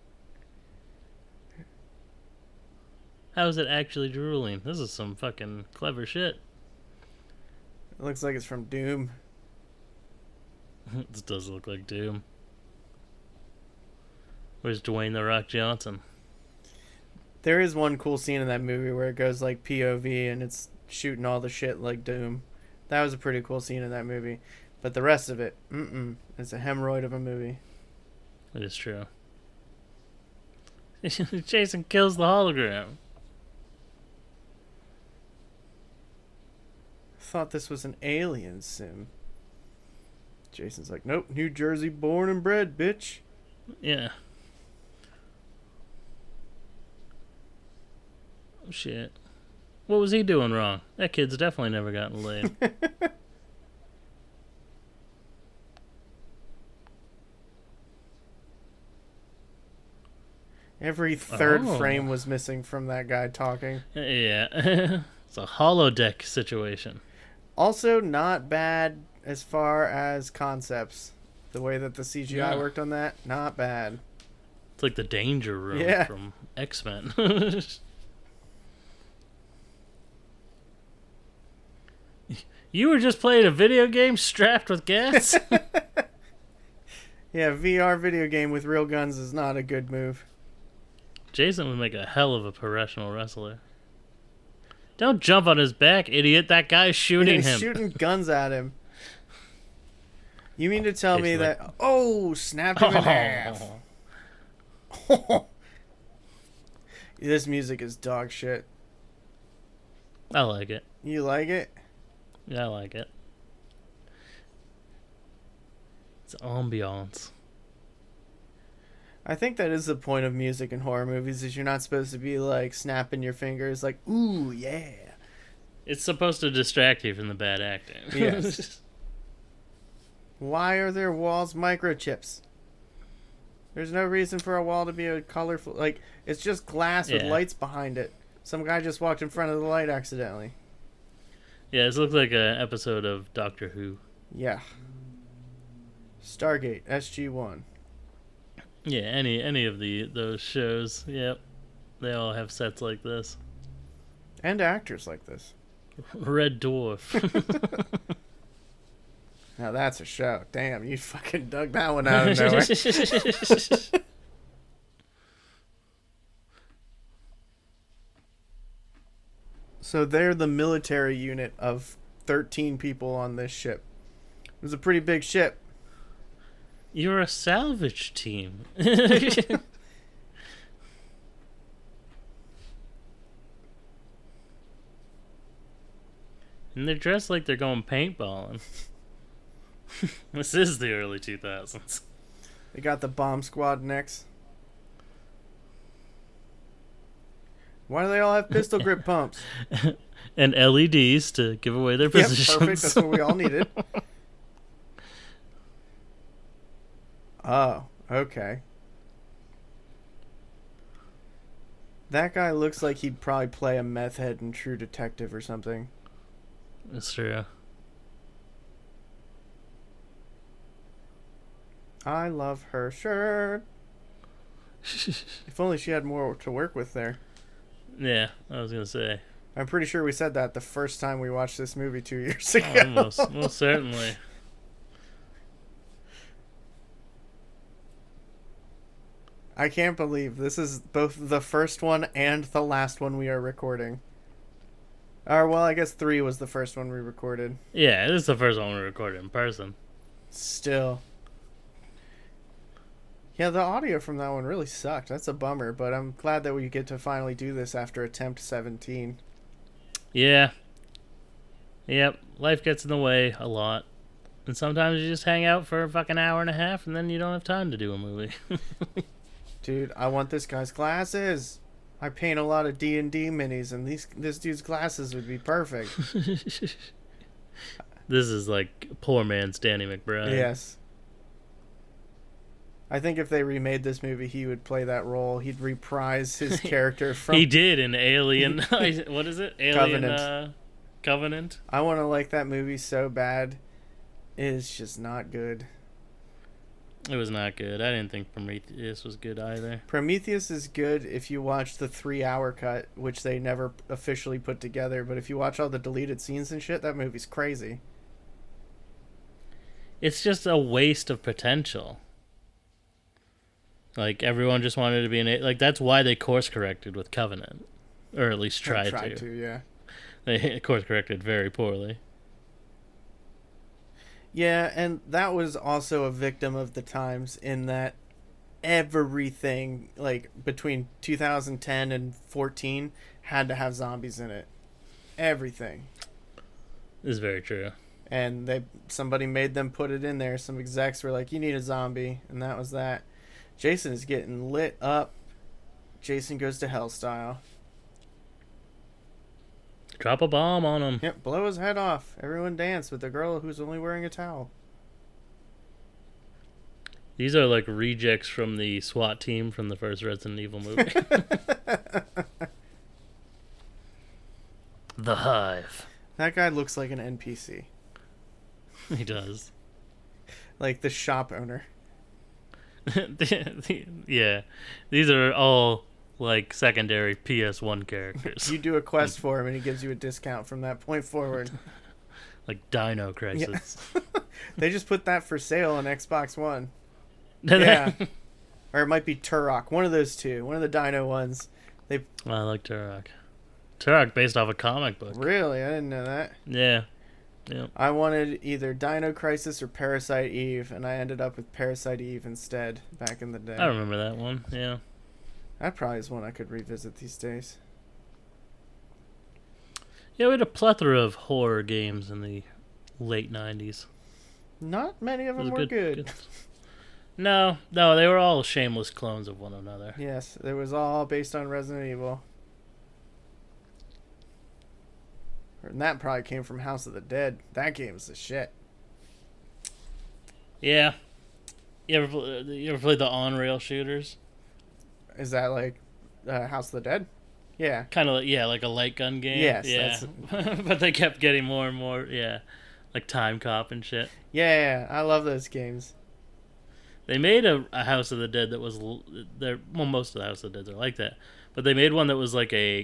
How is it actually drooling? This is some fucking clever shit. It looks like it's from Doom. This does look like Doom. Where's Dwayne The Rock Johnson? There is one cool scene in that movie where it goes like POV and it's shooting all the shit like Doom. That was a pretty cool scene in that movie. But the rest of it, it's a hemorrhoid of a movie. It is true. Jason kills the hologram. I thought this was an alien sim. Jason's like, nope, New Jersey born and bred, bitch. Yeah. Oh, shit. What was he doing wrong? That kid's definitely never gotten laid. Every third Oh. frame was missing from that guy talking. Yeah. It's a holodeck situation. Also, not bad as far as concepts. The way that the CGI Yeah. worked on that, not bad. It's like the danger room Yeah. from X-Men. You were just playing a video game strapped with gas? Yeah, VR video game with real guns is not a good move. Jason would make a hell of a professional wrestler. Don't jump on his back, idiot. That guy's shooting He's him. shooting guns at him. You mean to tell me He's like- that... Oh, snapped him in half. This music is dog shit. I like it. You like it? Yeah, I like it. It's ambiance. I think that is the point of music in horror movies, is you're not supposed to be like snapping your fingers like, ooh, yeah. It's supposed to distract you from the bad acting. Yes. Why are there walls microchips? There's no reason for a wall to be a colorful, like, it's just glass with Yeah. lights behind it. Some guy just walked in front of the light accidentally. Yeah, this looks like an episode of Doctor Who. Yeah. Stargate, SG-1. Yeah, any of those shows. Yep. They all have sets like this. And actors like this. Red Dwarf. Now that's a show. Damn, you fucking dug that one out of nowhere. So they're the military unit of 13 people on this ship. It was a pretty big ship. You're a salvage team. And they're dressed like they're going paintballing. This is the early 2000s. They got the bomb squad necks. Why do they all have pistol grip pumps? And LEDs to give away their Yep, positions. perfect. That's what we all needed. Oh, okay. That guy looks like he'd probably play a meth head in True Detective or something. That's true. I love her shirt. If only she had more to work with there. Yeah, I was gonna say. I'm pretty sure we said that the first time we watched this movie 2 years ago. Most certainly. I can't believe this is both the first one and the last one we are recording. Or, well, I guess 3 was the first one we recorded. Yeah, this is the first one we recorded in person. Still. Yeah, the audio from that one really sucked. That's a bummer, but I'm glad that we get to finally do this after attempt 17. Yeah. Yep, life gets in the way a lot. And sometimes you just hang out for a fucking hour and a half and then you don't have time to do a movie. Dude, I want this guy's glasses. I paint a lot of D&D minis, and this dude's glasses would be perfect. This is like poor man's Danny McBride. Yes. I think if they remade this movie, he would play that role. He'd reprise his character from... He did in Alien. What is it? Alien Covenant. Covenant? I want to like that movie so bad. It's just not good. It was not good. I didn't think Prometheus was good either. Prometheus is good if you watch the 3-hour cut, which they never officially put together. But if you watch all the deleted scenes and shit, that movie's crazy. It's just a waste of potential. Like, everyone just wanted to be like, that's why they course corrected with Covenant. Or at least tried to. Yeah. They course corrected very poorly. Yeah, and that was also a victim of the times in that everything, like, between 2010 and 14 had to have zombies in it. Everything. This is very true. And somebody made them put it in there. Some execs were like, you need a zombie. And that was that. Jason is getting lit up. Jason goes to hell style. Drop a bomb on him. Yep, blow his head off. Everyone dance with the girl who's only wearing a towel. These are like rejects from the SWAT team from the first Resident Evil movie. The Hive. That guy looks like an NPC. He does. Like the shop owner. Yeah. These are all like secondary PS1 characters. You do a quest for him and he gives you a discount from that point forward. Like Dino Crisis. Yeah. They just put that for sale on Xbox One. Yeah. Or it might be Turok. One of those two. One of the Dino ones. I like Turok. Turok based off a comic book. Really? I didn't know that. Yeah. Yeah. I wanted either Dino Crisis or Parasite Eve, and I ended up with Parasite Eve instead back in the day. I remember that one. Yeah. That probably is one I could revisit these days. Yeah, we had a plethora of horror games in the late 90s. Not many of them were good. No, they were all shameless clones of one another. Yes, it was all based on Resident Evil. And that probably came from House of the Dead. That game's the shit. Yeah. You ever played the on-rail shooters? Is that like House of the Dead? Yeah. Kind of, like a light gun game. Yes. Yeah. But they kept getting more and more, like Time Cop and shit. Yeah, I love those games. They made a House of the Dead that was well, most of the House of the Dead are like that, but they made one that was like a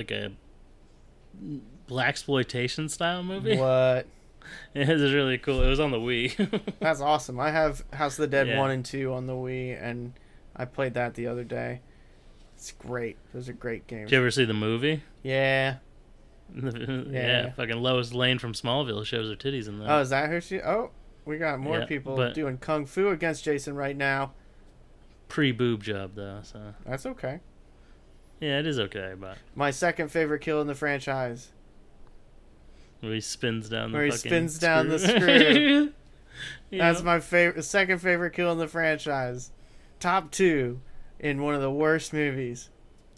blaxploitation style movie. What? It was really cool. It was on the Wii. That's awesome. I have House of the Dead 1 and 2 on the Wii, and I played that the other day. It's great. Those are great games. Did you ever see the movie? Yeah. Yeah. Fucking Lois Lane from Smallville shows her titties in that. Oh, is that who she... Oh, we got more people doing kung fu against Jason right now. Pre-boob job, though, so... That's okay. Yeah, it is okay, but... My second favorite kill in the franchise. Where he spins down the screw. Yeah. That's my second favorite kill in the franchise. Top 2 in one of the worst movies.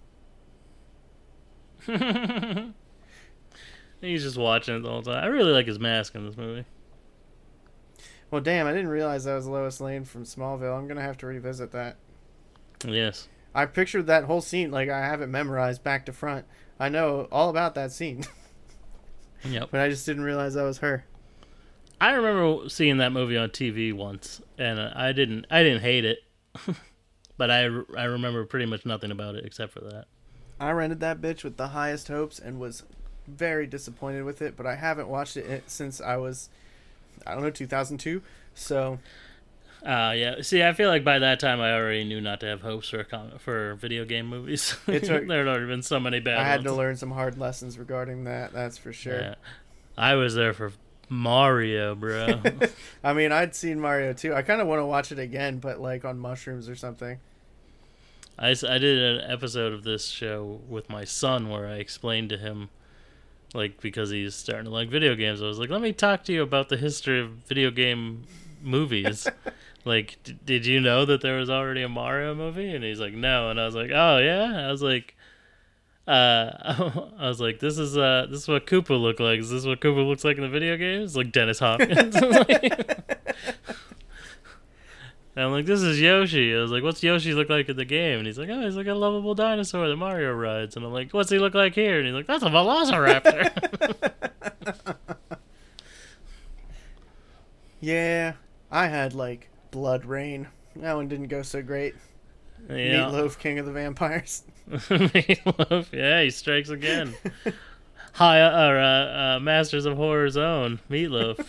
He's just watching it the whole time. I really like his mask in this movie. Well, damn, I didn't realize that was Lois Lane from Smallville. I'm going to have to revisit that. Yes. I pictured that whole scene like I have it memorized back to front. I know all about that scene. Yep. But I just didn't realize that was her. I remember seeing that movie on TV once, and I didn't hate it, but I remember pretty much nothing about it except for that. I rented that bitch with the highest hopes and was very disappointed with it, but I haven't watched it since I was, 2002. So, yeah. See, I feel like by that time I already knew not to have hopes for video game movies. There had already been so many bad ones. I had to learn some hard lessons regarding that. That's for sure. Yeah. I was there for Mario, bro. I mean, I'd seen Mario too. I kind of want to watch it again, but like on mushrooms or something. I did an episode of this show with my son where I explained to him, like, because he's starting to like video games, I was like, let me talk to you about the history of video game movies. Like, did you know that there was already a Mario movie? And he's like, no. And I was like, oh yeah. I was like, this is what Koopa looked like. Is this what Koopa looks like in the video games? Like Dennis Hopkins. And I'm like, this is Yoshi. I was like, what's Yoshi look like in the game? And he's like, oh, he's like a lovable dinosaur that Mario rides. And I'm like, what's he look like here? And he's like, that's a velociraptor. Yeah, I had like Blood Rain. That one didn't go so great. Yeah. Meatloaf, King of the Vampires. Meatloaf, yeah, he strikes again. Masters of Horror's own Meatloaf.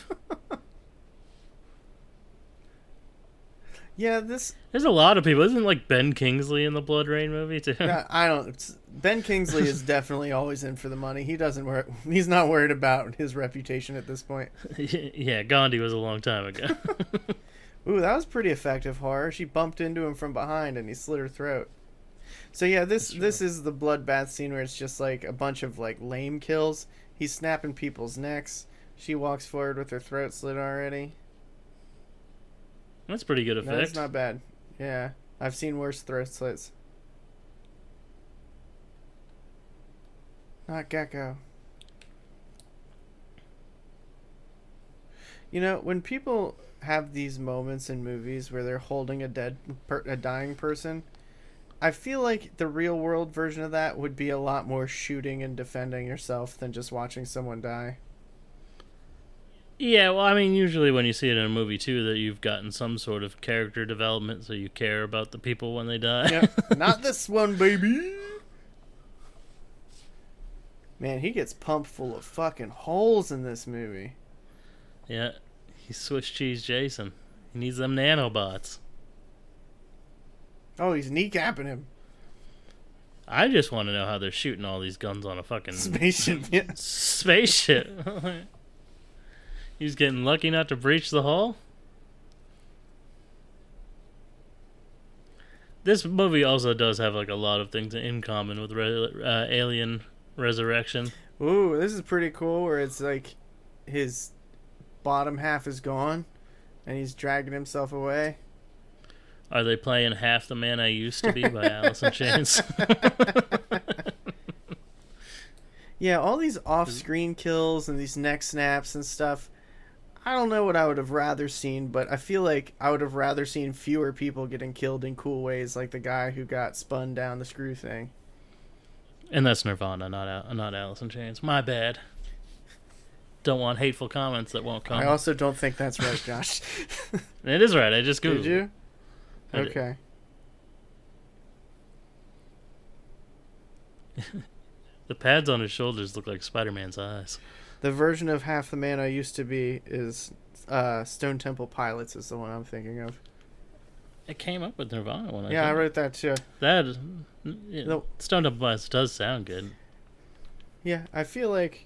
Yeah, there's a lot of people. Isn't like Ben Kingsley in the Blood Rain movie too? Ben Kingsley is definitely always in for the money. He's not worried about his reputation at this point. Yeah, Gandhi was a long time ago. Ooh, that was pretty effective horror. She bumped into him from behind and he slit her throat. So yeah, this is the bloodbath scene where it's just like a bunch of like lame kills. He's snapping people's necks. She walks forward with her throat slit already. That's pretty good effect. That's not bad. Yeah, I've seen worse throat slits. Not Gecko. You know, when people have these moments in movies where they're holding a dying person, I feel like the real world version of that would be a lot more shooting and defending yourself than just watching someone die. Yeah, well, I mean, usually when you see it in a movie, too, that you've gotten some sort of character development, so you care about the people when they die. Yep. Not this one, baby. Man, he gets pumped full of fucking holes in this movie. Yeah, he's Swiss cheese Jason. He needs them nanobots. Oh, he's kneecapping him. I just want to know how they're shooting all these guns on a fucking Spaceship. Yeah. spaceship. He's getting lucky not to breach the hull. This movie also does have like a lot of things in common with Alien Resurrection. Ooh, this is pretty cool where it's like his bottom half is gone and he's dragging himself away. Are they playing Half the Man I Used to Be by Alice in Chains? Yeah, all these off-screen kills and these neck snaps and stuff. I don't know what I would have rather seen, but I feel like I would have rather seen fewer people getting killed in cool ways, like the guy who got spun down the screw thing. And that's Nirvana, not Alice in Chains. My bad. Don't want hateful comments that won't come. I also don't think that's right, Josh. It is right. I just Googled. Did you? I did. Okay. The pads on his shoulders look like Spider-Man's eyes. The version of Half the Man I Used to Be is Stone Temple Pilots is the one I'm thinking of. It came up with Nirvana when I wrote that too. That No. Stone Temple Pilots does sound good. Yeah, I feel like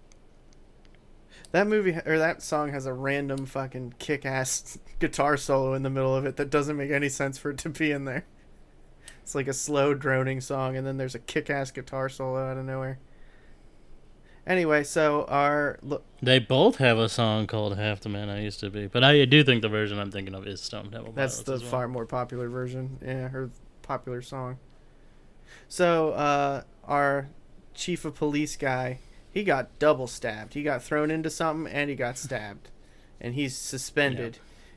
that movie or that song has a random fucking kick-ass guitar solo in the middle of it that doesn't make any sense for it to be in there. It's like a slow droning song and then there's a kick-ass guitar solo out of nowhere. Anyway, so they both have a song called Half the Man I Used to Be, but I do think the version I'm thinking of is Stone Temple Pilots. That's the as well. far more popular version. Yeah, her popular song. So, our chief of police guy, he got double stabbed. He got thrown into something and he got stabbed. And he's suspended.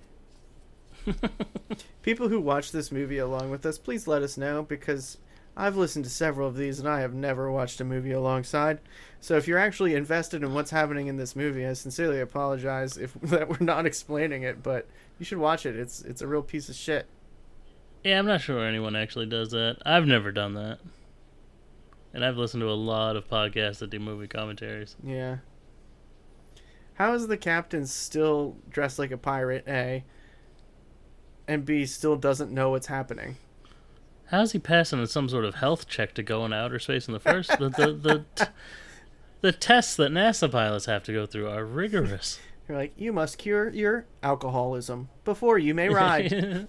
People who watch this movie along with us, please let us know, because I've listened to several of these and I have never watched a movie alongside. So if you're actually invested in what's happening in this movie, I sincerely apologize if that we're not explaining it, but you should watch it. It's a real piece of shit. Yeah, I'm not sure anyone actually does that. I've never done that. And I've listened to a lot of podcasts that do movie commentaries. Yeah. How is the captain still dressed like a pirate, A, and B, still doesn't know what's happening? How's he passing some sort of health check to go into outer space in the first? The tests that NASA pilots have to go through are rigorous. You're like, you must cure your alcoholism before you may ride. And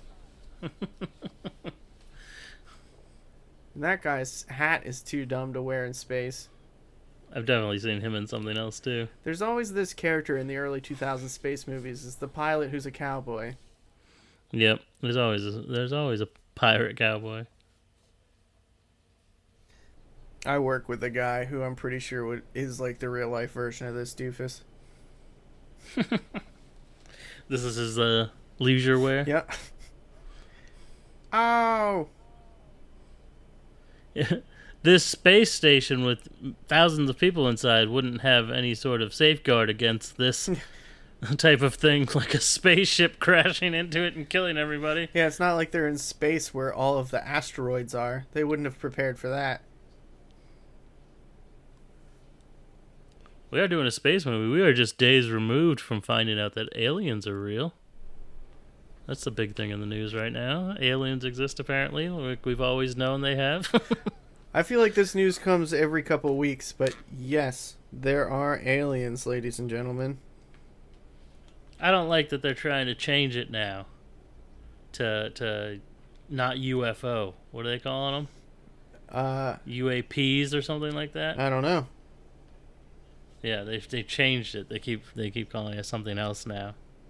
that guy's hat is too dumb to wear in space. I've definitely seen him in something else too. There's always this character in the early 2000s space movies. Is the pilot who's a cowboy. Yep, there's always a pirate cowboy. I work with a guy who I'm pretty sure is like the real life version of this doofus. This is his leisure wear. Yep. Oh. Yeah. This space station with thousands of people inside wouldn't have any sort of safeguard against this type of thing, like a spaceship crashing into it and killing everybody. Yeah, it's not like they're in space where all of the asteroids are. They wouldn't have prepared for that. We are doing a space movie. We are just days removed from finding out that aliens are real. That's the big thing in the news right now. Aliens exist, apparently, like we've always known they have. I feel like this news comes every couple weeks, but yes, there are aliens, ladies and gentlemen. I don't like that they're trying to change it now to not UFO. What are they calling them? UAPs or something like that? I don't know. Yeah, they changed it. They keep calling it something else now.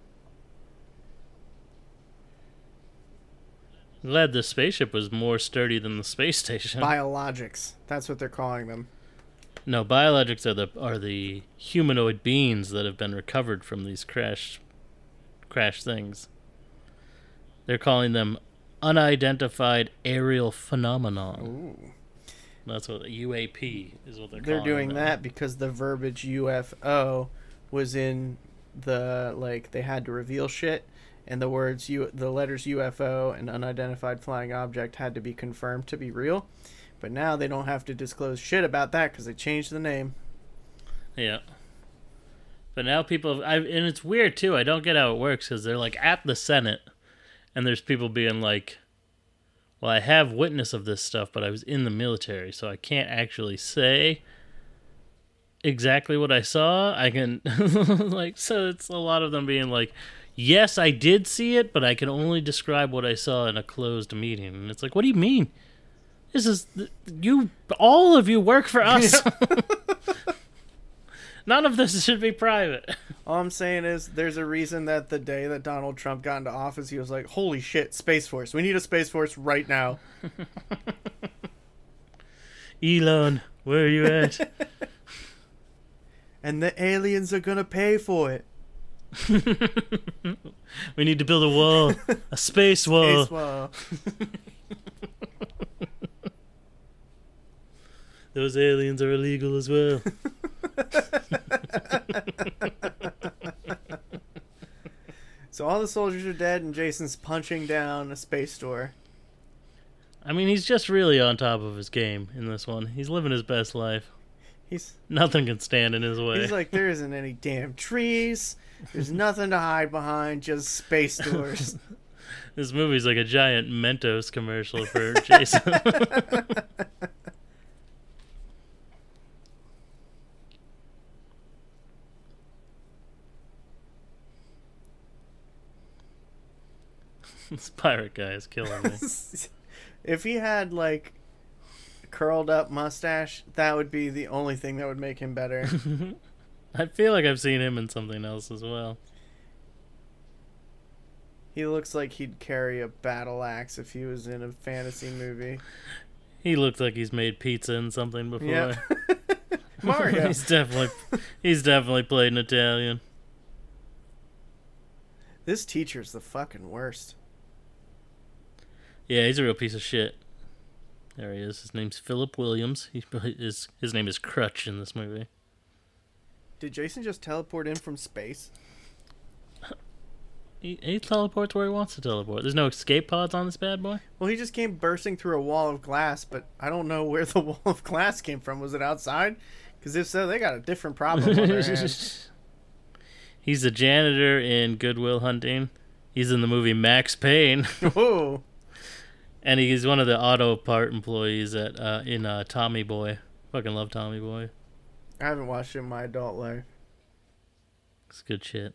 Glad the spaceship was more sturdy than the space station. Biologics. That's what they're calling them. No, biologics are the humanoid beings that have been recovered from these crash things. They're calling them unidentified aerial phenomenon. Ooh. That's what UAP is what they're calling. They're doing them. that because the verbiage UFO was in they had to reveal shit, and the letters UFO and unidentified flying object had to be confirmed to be real. But now they don't have to disclose shit about that because they changed the name. Yeah. But now people, and it's weird too. I don't get how it works because they're like at the Senate, and there's people being like, "Well, I have witness of this stuff, but I was in the military, so I can't actually say exactly what I saw." I can so it's a lot of them being like, "Yes, I did see it, but I can only describe what I saw in a closed meeting." And it's like, what do you mean? This is all of you work for us. None of this should be private. All I'm saying is there's a reason that the day that Donald Trump got into office, he was like, holy shit, Space Force. We need a Space Force right now. Elon, where are you at? And the aliens are going to pay for it. We need to build a wall. A space wall. Space wall. Those aliens are illegal as well. So all the soldiers are dead and Jason's punching down a space door. I mean, he's just really on top of his game in this one. He's living his best life. Nothing can stand in his way. He's like, there isn't any damn trees. There's nothing to hide behind, just space doors. This movie's like a giant Mentos commercial for Jason. This pirate guy is killing me. If he had, like, curled up mustache, that would be the only thing that would make him better. I feel like I've seen him in something else as well. He looks like he'd carry a battle axe if he was in a fantasy movie. He looks like he's made pizza in something before. Yep. Mario. He's definitely played an Italian. This teacher's the fucking worst. Yeah, he's a real piece of shit. There he is. His name's Philip Williams. His name is Crutch in this movie. Did Jason just teleport in from space? He teleports where he wants to teleport. There's no escape pods on this bad boy? Well, he just came bursting through a wall of glass, but I don't know where the wall of glass came from. Was it outside? Because if so, they got a different problem on their hands. He's the janitor in Good Will Hunting. He's in the movie Max Payne. Whoa. And he's one of the auto part employees in Tommy Boy. Fucking love Tommy Boy. I haven't watched it in my adult life. It's good shit.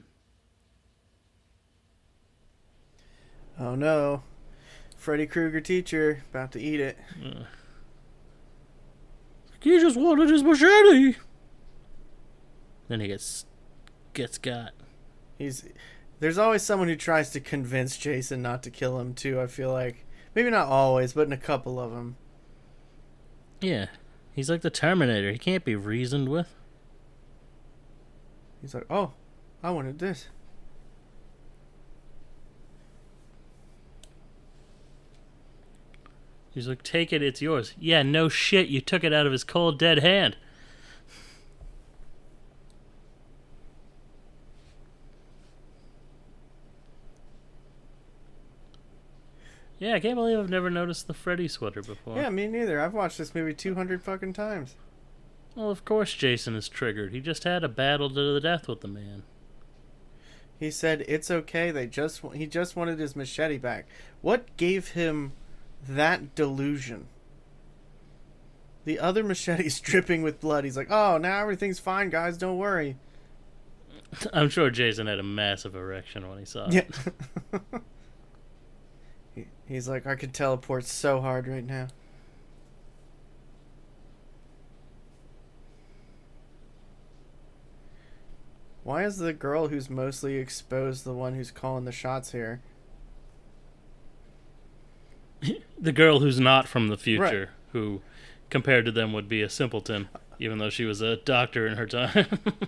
Oh no. Freddy Krueger teacher about to eat it. He just wanted his machete. Then he gets got. There's always someone who tries to convince Jason not to kill him too, I feel like. Maybe not always, but in a couple of them. Yeah. He's like the Terminator. He can't be reasoned with. He's like, oh, I wanted this. He's like, take it, it's yours. Yeah, no shit, you took it out of his cold, dead hand. Yeah, I can't believe I've never noticed the Freddy sweater before. Yeah, me neither. I've watched this movie 200 fucking times. Well, of course Jason is triggered. He just had a battle to the death with the man. He said it's okay. He just wanted his machete back. What gave him that delusion? The other machete's dripping with blood. He's like, oh, now everything's fine, guys. Don't worry. I'm sure Jason had a massive erection when he saw it. Yeah. He's like, I could teleport so hard right now. Why is the girl who's mostly exposed the one who's calling the shots here? The girl who's not from the future, Right. who, compared to them, would be a simpleton. even though she was a doctor in her time.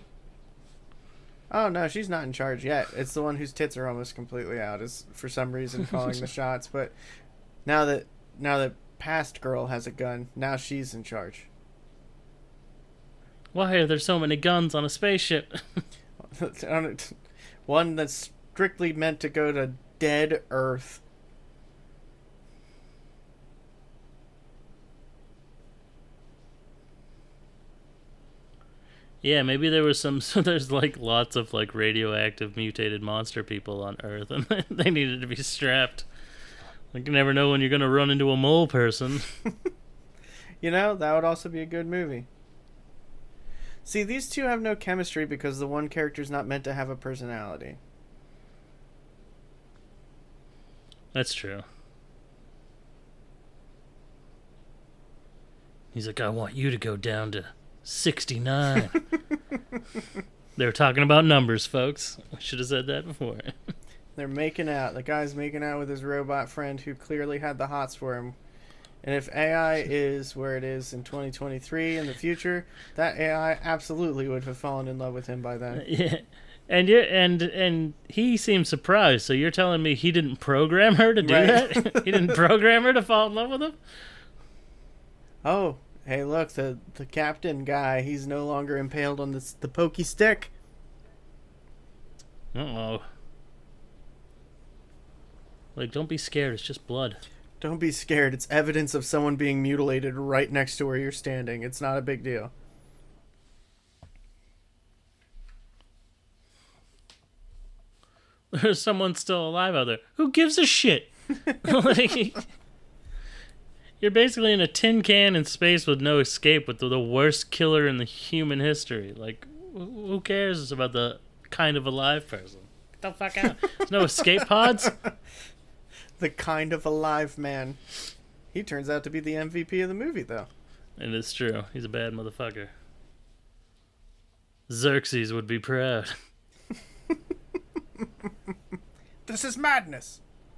Oh no, she's not in charge yet. It's the one whose tits are almost completely out is for some reason calling the shots. But now that past girl has a gun, now she's in charge. Why are there so many guns on a spaceship? One that's strictly meant to go to dead Earth. Yeah, maybe there was some. So there's like lots of like radioactive mutated monster people on Earth, and they needed to be strapped. Like, you never know when you're gonna run into a mole person. You know, that would also be a good movie. See, these two have no chemistry because the one character's not meant to have a personality. That's true. He's like, I want you to go down to 69. They were talking about numbers, folks. I should have said that before. They're making out. The guy's making out with his robot friend who clearly had the hots for him. And if AI is where it is in 2023 in the future, that AI absolutely would have fallen in love with him by then. Yeah. And he seemed surprised. So you're telling me he didn't program her to do that? He didn't program her to fall in love with him? Oh, hey, look, the captain guy, he's no longer impaled on the pokey stick. Uh-oh. Like, don't be scared. It's just blood. Don't be scared. It's evidence of someone being mutilated right next to where you're standing. It's not a big deal. There's someone still alive out there. Who gives a shit? Like, you're basically in a tin can in space with no escape with the worst killer in the human history. Like, who cares about the kind of alive person? Get the fuck out. There's no escape pods? The kind of alive man. He turns out to be the MVP of the movie, though. And it's true. He's a bad motherfucker. Xerxes would be proud. This is madness.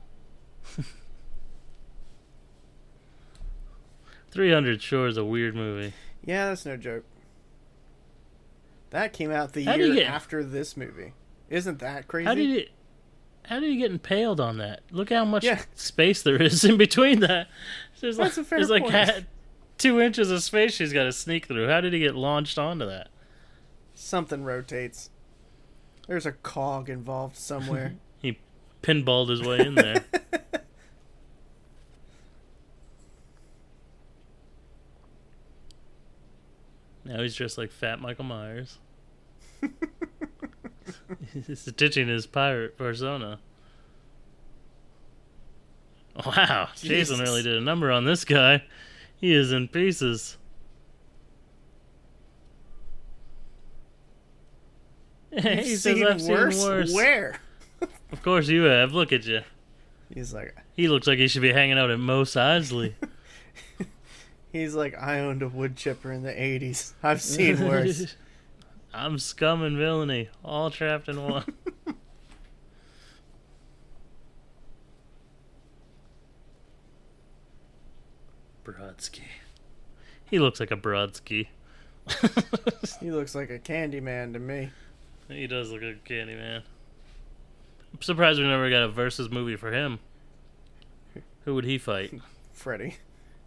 300 sure is a weird movie. Yeah, that's no joke. That came out the year after this movie. Isn't that crazy? How did he get impaled on that? Look how much space there is in between that. There's That's like, a fair point. Like 2 inches of space she's got to sneak through. How did he get launched onto that? Something rotates. There's a cog involved somewhere. He pinballed his way in there. Now he's dressed like Fat Michael Myers. He's ditching his pirate persona. Wow, Jesus. Jason really did a number on this guy. He is in pieces. He says, I've seen worse. Where? Of course you have. Look at you. He's like... He looks like he should be hanging out at Mos Eisley. He's like, I owned a wood chipper in the 80s. I've seen worse. I'm scum and villainy, all trapped in one. Brodsky. He looks like a Brodsky. He looks like a candy man to me. He does look like a candy man. I'm surprised we never got a versus movie for him. Who would he fight? Freddy.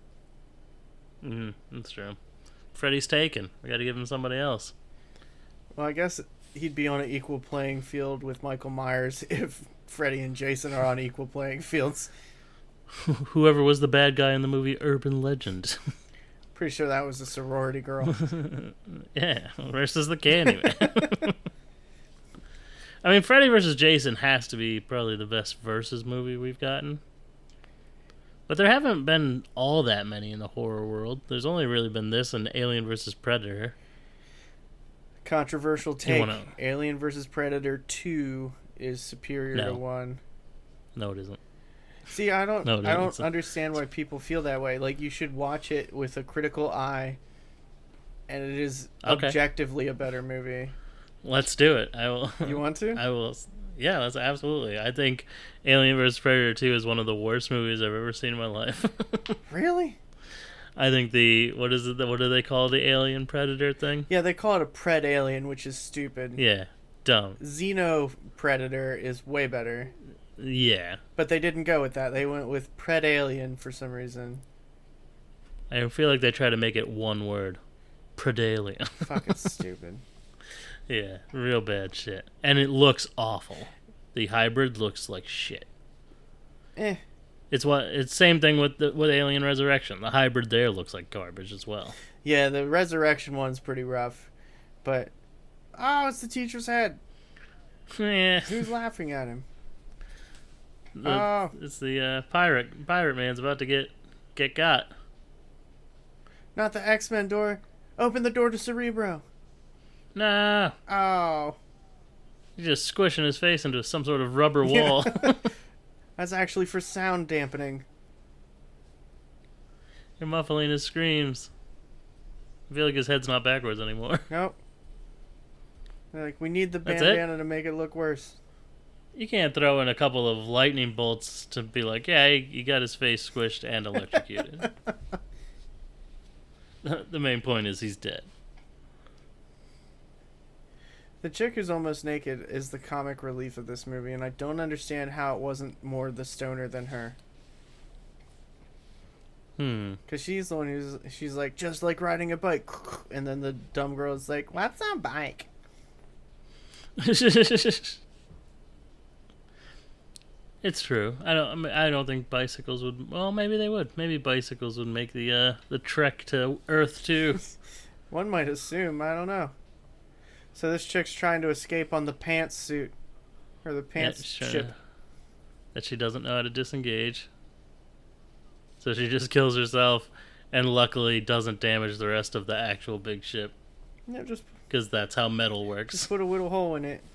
That's true. Freddy's taken. We gotta give him somebody else. Well, I guess he'd be on an equal playing field with Michael Myers if Freddy and Jason are on equal playing fields. Whoever was the bad guy in the movie Urban Legend. Pretty sure that was a sorority girl. Yeah, versus the Candyman. I mean, Freddy vs. Jason has to be probably the best versus movie we've gotten. But there haven't been all that many in the horror world. There's only really been this and Alien vs. Predator. Controversial take. Alien vs. Predator 2 is superior to 1. No, it isn't. See, I don't understand why people feel that way. Like, you should watch it with a critical eye, and it is objectively a better movie. Let's do it. I will. You want to? I will. Yeah, that's absolutely. I think Alien vs. Predator 2 is one of the worst movies I've ever seen in my life. Really? I think what is it? What do they call the alien predator thing? Yeah, they call it a pred alien, which is stupid. Yeah, dumb. Xeno predator is way better. Yeah. But they didn't go with that. They went with pred alien for some reason. I feel like they try to make it one word. Predalien. Fucking stupid. Yeah, real bad shit. And it looks awful. The hybrid looks like shit. It's same thing with Alien Resurrection. The hybrid there looks like garbage as well. Yeah, the Resurrection one's pretty rough. But it's the teacher's head. Yeah. Who's laughing at him? It's the pirate man's about to get got. Not the X-Men door. Open the door to Cerebro. No. Oh. He's just squishing his face into some sort of rubber wall. That's actually for sound dampening. You're muffling his screams. I feel like his head's not backwards anymore. Nope. They're like, we need the That's bandana to make it look worse. You can't throw in a couple of lightning bolts to be like, yeah, he got his face squished and electrocuted. The main point is he's dead. The chick who's almost naked is the comic relief of this movie, and I don't understand how it wasn't more the stoner than her. Because she's the one she's like, just like riding a bike. And then the dumb girl's like, what's a bike? It's true. I don't think bicycles would. Well, maybe they would. Maybe bicycles would make the trek to Earth too. One might assume. I don't know. So this chick's trying to escape on the pantsuit, or the pants ship. That she doesn't know how to disengage. So she just kills herself, and luckily doesn't damage the rest of the actual big ship. Yeah, just because that's how metal works. Just put a little hole in it.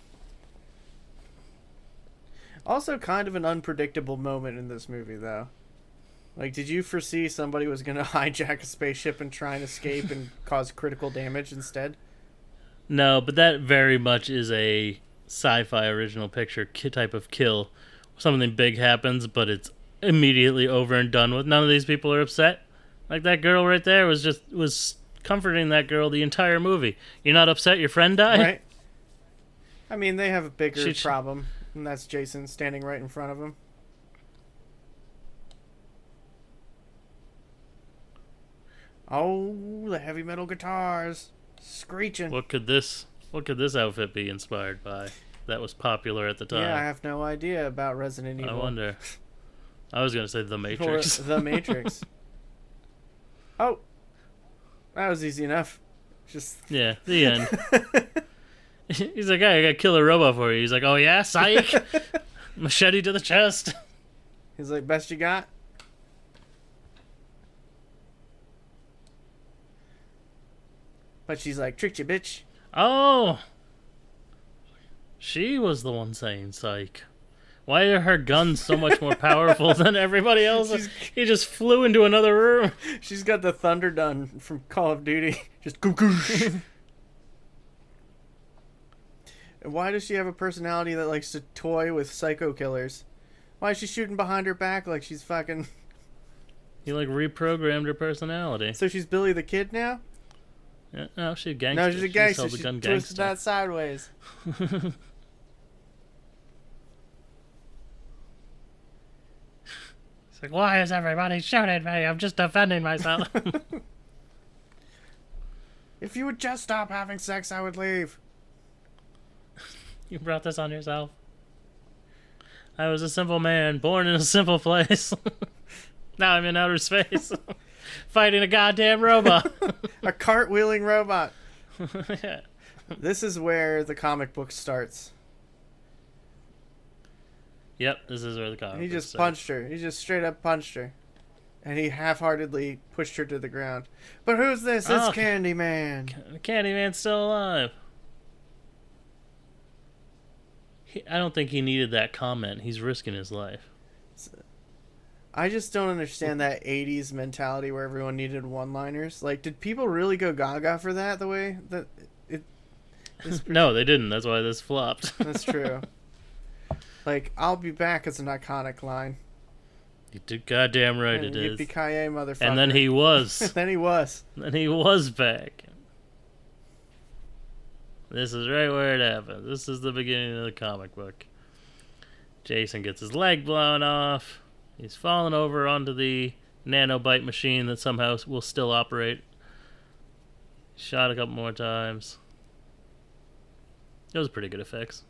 Also, kind of an unpredictable moment in this movie, though. Like, did you foresee somebody was going to hijack a spaceship and try and escape and cause critical damage instead? No, but that very much is a sci-fi original picture type of kill. Something big happens, but it's immediately over and done with. None of these people are upset. Like that girl right there was comforting that girl the entire movie. You're not upset your friend died? Right. I mean, they have a bigger problem, and that's Jason standing right in front of him. Oh, the heavy metal guitars. Screeching. What could this outfit be inspired by? That was popular at the time. Yeah, I have no idea about Resident Evil. I wonder. I was going to say The Matrix. Or The Matrix. Oh. That was easy enough. Yeah, the end. He's like, hey, I got to kill a robot for you. He's like, oh yeah, psych. Machete to the chest. He's like, best you got? But she's like, tricked you, bitch. Oh. She was the one saying psych. Why are her guns so much more powerful than everybody else? He just flew into another room. She's got the thunder gun from Call of Duty. Just goosh. Why does she have a personality that likes to toy with psycho killers? Why is she shooting behind her back like she's fucking... He like reprogrammed her personality. So she's Billy the Kid now? Yeah, no, she's a gangster. No, she's a gangster. She twisted gangster. That sideways. It's like, why is everybody shooting at me? I'm just defending myself. If you would just stop having sex, I would leave. You brought this on yourself. I was a simple man, born in a simple place. Now I'm in outer space, fighting a goddamn robot. A cartwheeling robot. Yeah. This is where the comic book starts. Yep, this is where the comic book starts. He just punched her. He just straight up punched her. And he half-heartedly pushed her to the ground. But who's this? It's Candyman. Candyman's still alive. I don't think he needed that comment. He's risking his life. I just don't understand that 80s mentality where everyone needed one-liners. Like, did people really go gaga for that the way that it... No, they didn't. That's why this flopped. That's true. Like, I'll be back is an iconic line. You did goddamn right it is. Yippee-ki-yay, motherfucker. And then he was. Then he was. Then he was back. This is right where it happened. This is the beginning of the comic book. Jason gets his leg blown off. He's fallen over onto the nanobite machine that somehow will still operate. Shot a couple more times. Those are pretty good effects.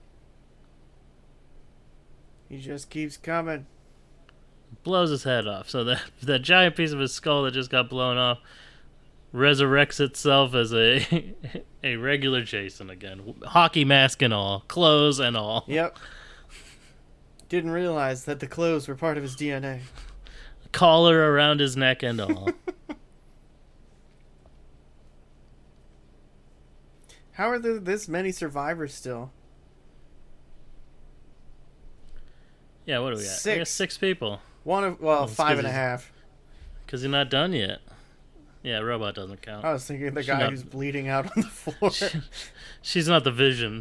He just keeps coming. Blows his head off. So that giant piece of his skull that just got blown off resurrects itself as a a regular Jason again. Hockey mask and all. Clothes and all. Yep. Didn't realize that the clothes were part of his DNA. Collar around his neck and all. How are there this many survivors still? Yeah, what do we got? Six. We got 6 people. Five and a half. Because he's not done yet. Yeah, robot doesn't count. I was thinking the guy who's bleeding out on the floor. She's not the Vision.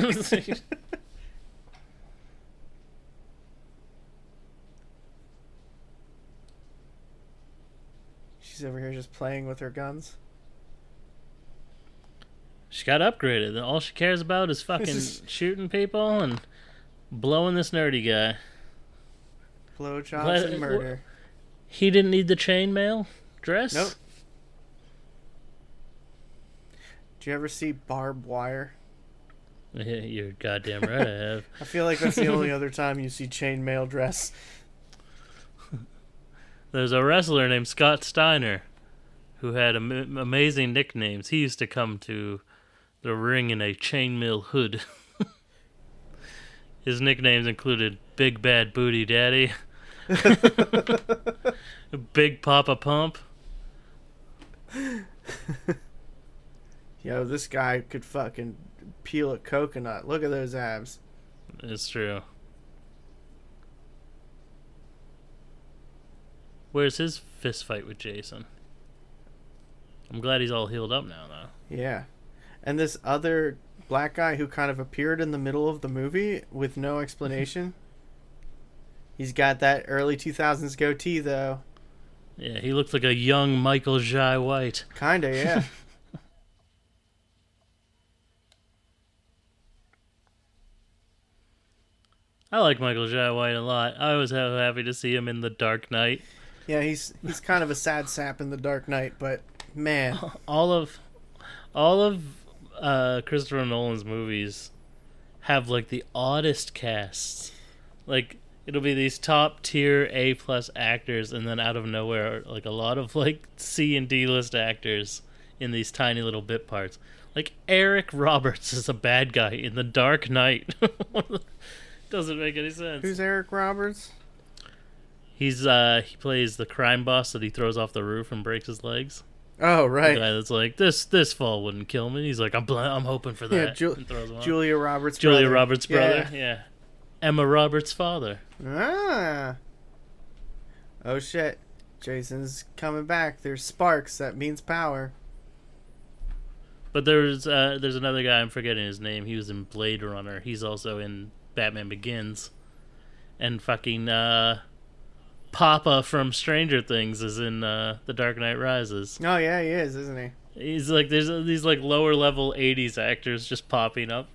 She's over here just playing with her guns. She got upgraded. All she cares about is fucking shooting people and blowing this nerdy guy. Blowjobs and murder. He didn't need the chainmail dress? Nope. Do you ever see Barbed Wire? Yeah, you're goddamn right I have. I feel like that's the only other time you see chainmail dress. There's a wrestler named Scott Steiner who had amazing nicknames. He used to come to the ring in a chainmail hood. His nicknames included Big Bad Booty Daddy, Big Papa Pump. Yo, this guy could fucking peel a coconut. Look at those abs. It's true. Where's his fist fight with Jason? I'm glad he's all healed up now, though. Yeah. And this other black guy who kind of appeared in the middle of the movie with no explanation. He's got that early 2000s goatee, though. Yeah, he looks like a young Michael Jai White. Kinda, yeah. I like Michael Jai White a lot. I was so happy to see him in The Dark Knight. Yeah, he's kind of a sad sap in The Dark Knight, but man, all of Christopher Nolan's movies have like the oddest casts. Like it'll be these top tier A+ actors, and then out of nowhere, like a lot of like C and D list actors in these tiny little bit parts. Like Eric Roberts is a bad guy in The Dark Knight. Doesn't make any sense. Who's Eric Roberts? He plays the crime boss that he throws off the roof and breaks his legs. Oh, right. The guy that's like, this fall wouldn't kill me. He's like, I'm hoping for that. Yeah, and throws him off. Julia Roberts' brother. Yeah. Emma Roberts' father. Ah. Oh shit. Jason's coming back. There's sparks. That means power. But there's another guy, I'm forgetting his name. He was in Blade Runner. He's also in Batman Begins. And fucking Papa from Stranger Things is in The Dark Knight Rises. Oh yeah, he is, isn't he? He's like, there's these like lower level 80s actors just popping up.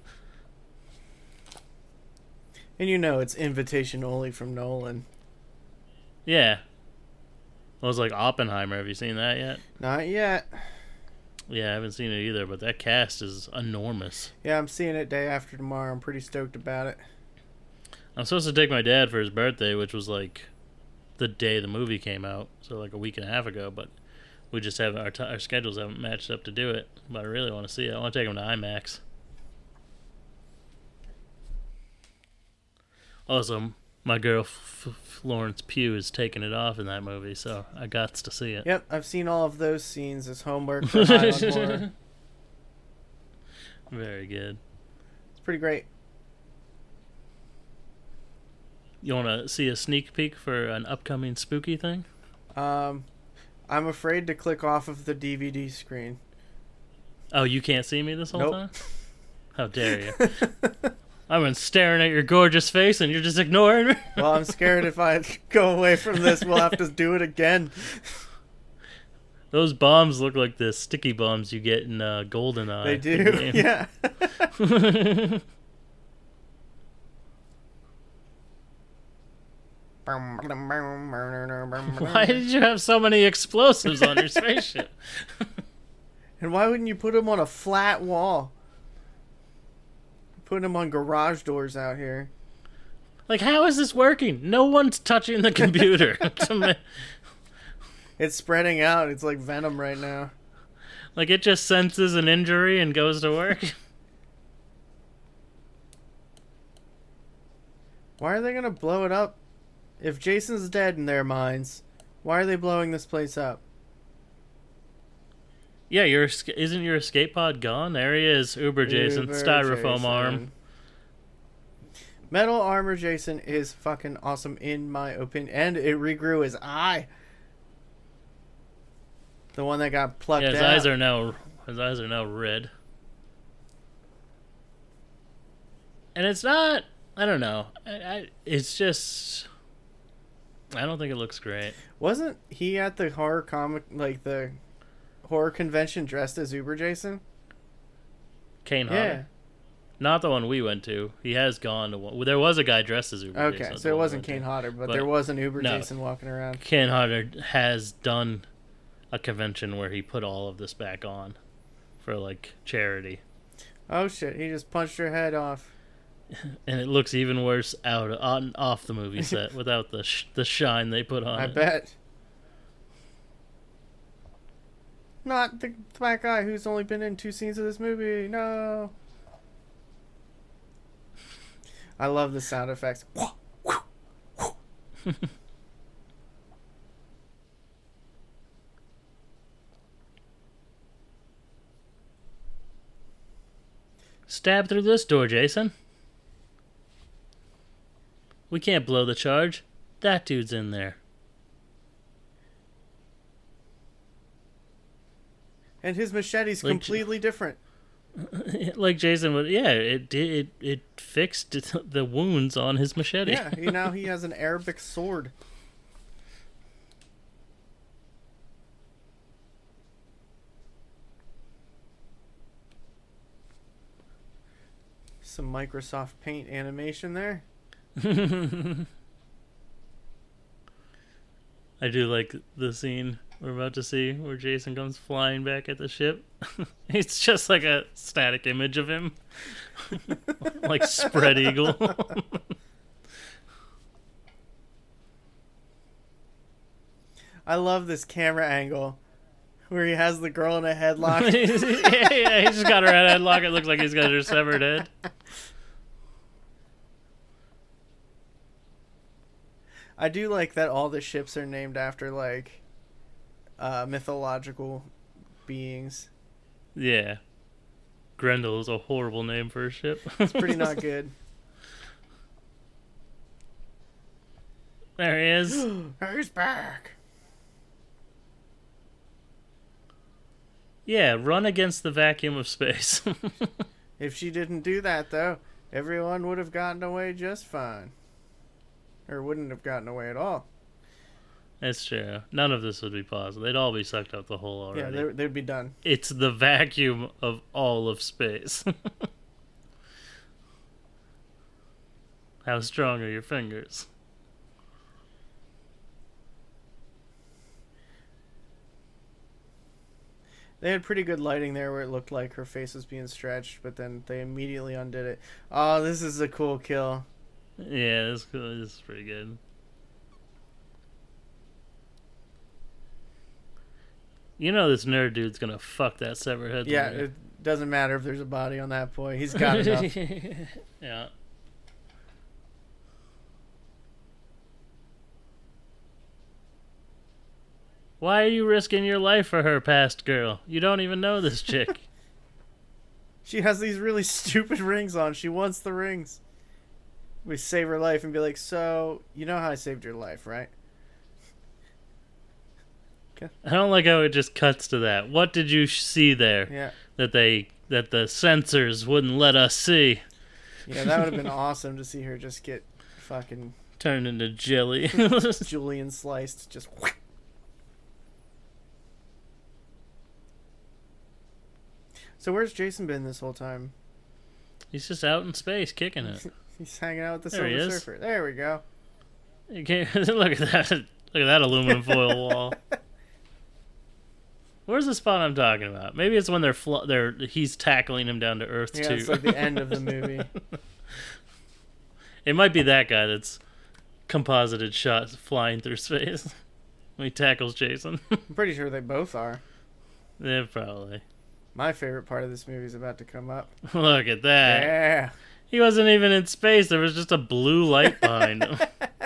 And you know it's invitation only from Nolan. Yeah. Well, it was like Oppenheimer. Have you seen that yet? Not yet. Yeah, I haven't seen it either, but that cast is enormous. Yeah, I'm seeing it day after tomorrow. I'm pretty stoked about it. I'm supposed to take my dad for his birthday, which was like the day the movie came out, so like a week and a half ago, but we just haven't, our schedules haven't matched up to do it, but I really want to see it. I want to take him to IMAX. Also, my girl Florence Pugh is taking it off in that movie, so I got to see it. Yep, I've seen all of those scenes as homework for Highland Horror. Very good. It's pretty great. You want to see a sneak peek for an upcoming spooky thing? I'm afraid to click off of the DVD screen. Oh, you can't see me this whole Nope. time? How dare you? I've been staring at your gorgeous face and you're just ignoring me. Well, I'm scared if I go away from this, we'll have to do it again. Those bombs look like the sticky bombs you get in GoldenEye. They do, yeah. Why did you have so many explosives on your spaceship? And why wouldn't you put them on a flat wall? Putting them on garage doors out here. Like, how is this working? No one's touching the computer. It's spreading out. It's like Venom right now. Like, it just senses an injury and goes to work. Why are they going to blow it up? If Jason's dead in their minds, why are they blowing this place up? Yeah, isn't your escape pod gone? There he is, Uber Jason, styrofoam Jason. arm. Metal armor Jason is fucking awesome in my opinion. And it regrew his eye. The one that got plucked out. Yeah, his eyes are now red. And it's not, I don't know. It's just, I don't think it looks great. Wasn't he at the horror comic, like the horror convention dressed as Uber Jason? Kane Hodder? Yeah. Not the one we went to. He has gone to one. Well, there was a guy dressed as Uber Jason. Okay, so it wasn't Kane Hodder, but there was an Uber Jason walking around. Kane Hodder has done a convention where he put all of this back on for, like, charity. Oh shit, he just punched her head off. And it looks even worse off the movie set without the shine they put on I it. bet. Not the black guy who's only been in 2 scenes of this movie. No. I love the sound effects. Stab through this door, Jason. We can't blow the charge. That dude's in there. And his machete's completely different. Like Jason would, yeah, it fixed the wounds on his machete. Yeah, now he has an Arabic sword. Some Microsoft Paint animation there. I do like the scene we're about to see where Jason comes flying back at the ship. It's just like a static image of him. Like spread eagle. I love this camera angle where he has the girl in a headlock. yeah, he just got her in a headlock. It looks like he's got her severed head. I do like that all the ships are named after, like, mythological beings. Yeah. Grendel is a horrible name for a ship. It's pretty not good. There he is. He's back. Yeah, run against the vacuum of space. If she didn't do that, though, everyone would have gotten away just fine. Or wouldn't have gotten away at all. That's true. None of this would be possible. They'd all be sucked up the hole already. Yeah, they'd be done. It's the vacuum of all of space. How strong are your fingers? They had pretty good lighting there where it looked like her face was being stretched, but then they immediately undid it. Oh, this is a cool kill. Yeah, this is pretty good. You know this nerd dude's gonna fuck that severed head. Yeah, it doesn't matter if there's a body on that boy. He's got enough. Yeah. Why are you risking your life for her, past girl? You don't even know this chick. She has these really stupid rings on. She wants the rings. We save her life and be like, so, you know how I saved your life, right? I don't like how it just cuts to that. What did you see there? Yeah. That the censors wouldn't let us see. Yeah, that would have been awesome to see her just get fucking Turned into jelly. julienne sliced. Just. So where's Jason been this whole time? He's just out in space kicking it. He's hanging out with the There he Silver is. Surfer. There we go. You can't, look at that. Look at that aluminum foil wall. Where's the spot I'm talking about? Maybe it's when he's tackling him down to Earth Yeah, too. it's like the end of the movie. It might be that guy that's composited shots flying through space when he tackles Jason. I'm pretty sure they both are. Yeah, probably. My favorite part of this movie is about to come up. Look at that. Yeah. He wasn't even in space. There was just a blue light behind him.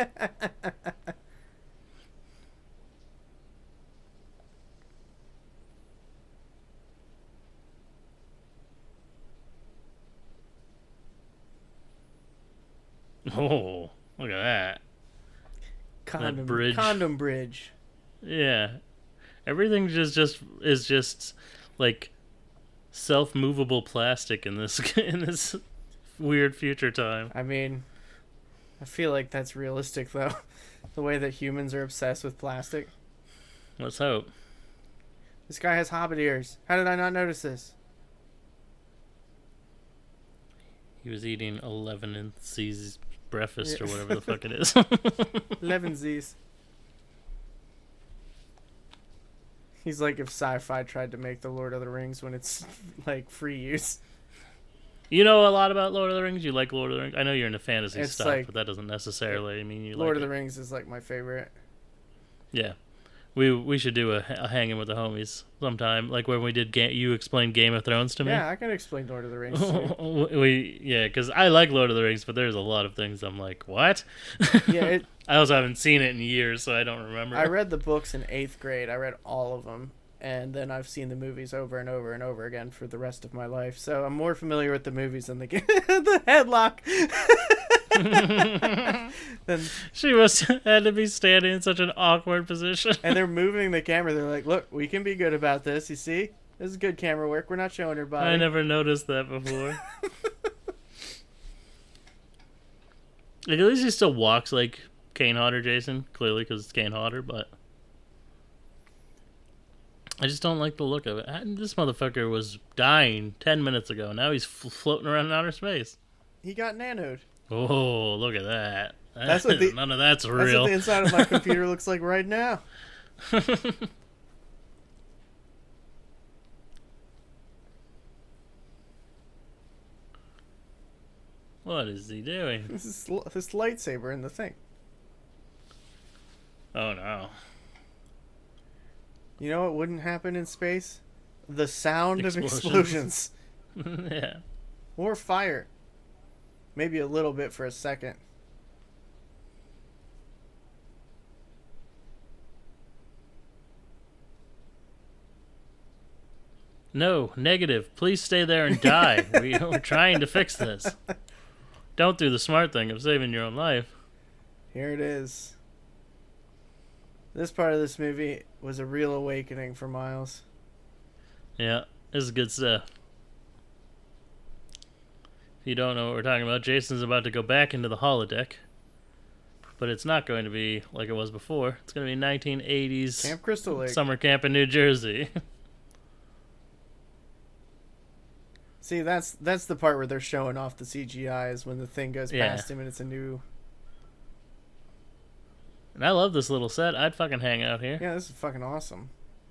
Oh, look at that. Bridge. Condom bridge. Yeah. Everything is just like self-movable plastic in this in this weird future time. I mean, I feel like that's realistic though. The way that humans are obsessed with plastic. Let's hope. This guy has hobbit ears. How did I not notice this? He was eating 11's breakfast or whatever the fuck it is. 11Z's. He's like if sci-fi tried to make the Lord of the Rings when it's like free use. You know a lot about Lord of the Rings? You like Lord of the Rings? I know you're into fantasy It's stuff, like- but that doesn't necessarily mean you Lord like of the it. Rings is like my favorite. Yeah. We should do a hanging with the homies sometime, like when we did you explained Game of Thrones to me. Yeah, I can explain Lord of the Rings too. Because I like Lord of the Rings, but there's a lot of things I'm like, what? Yeah, I also haven't seen it in years, so I don't remember. I read the books in 8th grade. I read all of them. And then I've seen the movies over and over and over again for the rest of my life. So I'm more familiar with the movies than the the headlock. then, She had to be standing in such an awkward position. and they're moving the camera. They're like, look, we can be good about this. You see? This is good camera work. We're not showing her body. I never noticed that before. Like, at least he still walks like Kane Hodder Jason, clearly because it's Kane Hodder, but I just don't like the look of it. This motherfucker was dying 10 minutes ago. Now he's floating around in outer space. He got nanoed. Oh, look at that. That's what None of that's That's real. what the inside of my computer looks like right now. What is he doing? This is this lightsaber in the thing. Oh, no. You know what wouldn't happen in space? The sound of Explosions. explosions. Yeah. Or fire. Maybe a little bit for a second. No, negative. Please stay there and die. We're trying to fix this. Don't do the smart thing of saving your own life. Here it is. This part of this movie was a real awakening for Miles. Yeah, this is good stuff. If you don't know what we're talking about, Jason's about to go back into the holodeck. But it's not going to be like it was before. It's going to be 1980s Camp Crystal Lake. summer camp in New Jersey. See, that's the part where they're showing off the CGI is when the thing goes Yeah. past him and it's a new... And I love this little set. I'd fucking hang out here. Yeah, this is fucking awesome.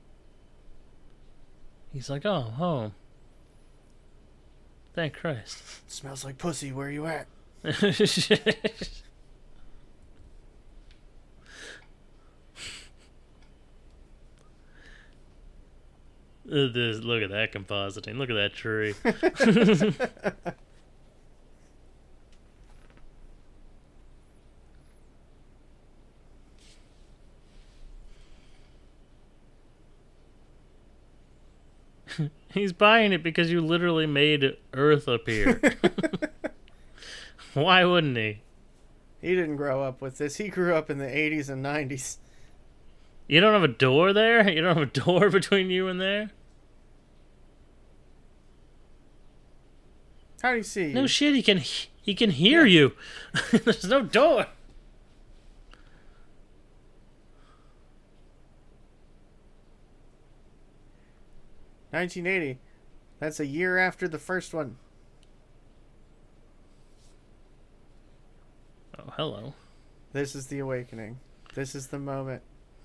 He's like, oh, home. Thank Christ. Smells like pussy, where you at? Look at that compositing. Look at that tree. He's buying it because you literally made Earth appear. Why wouldn't he? He didn't grow up with this. He grew up in the 80s and 90s. You don't have a door there? You don't have a door between you and there? How do you see? No shit, He can hear you. There's no door. $1980. That's a year after the first one. Oh, hello. This is the awakening. This is the moment.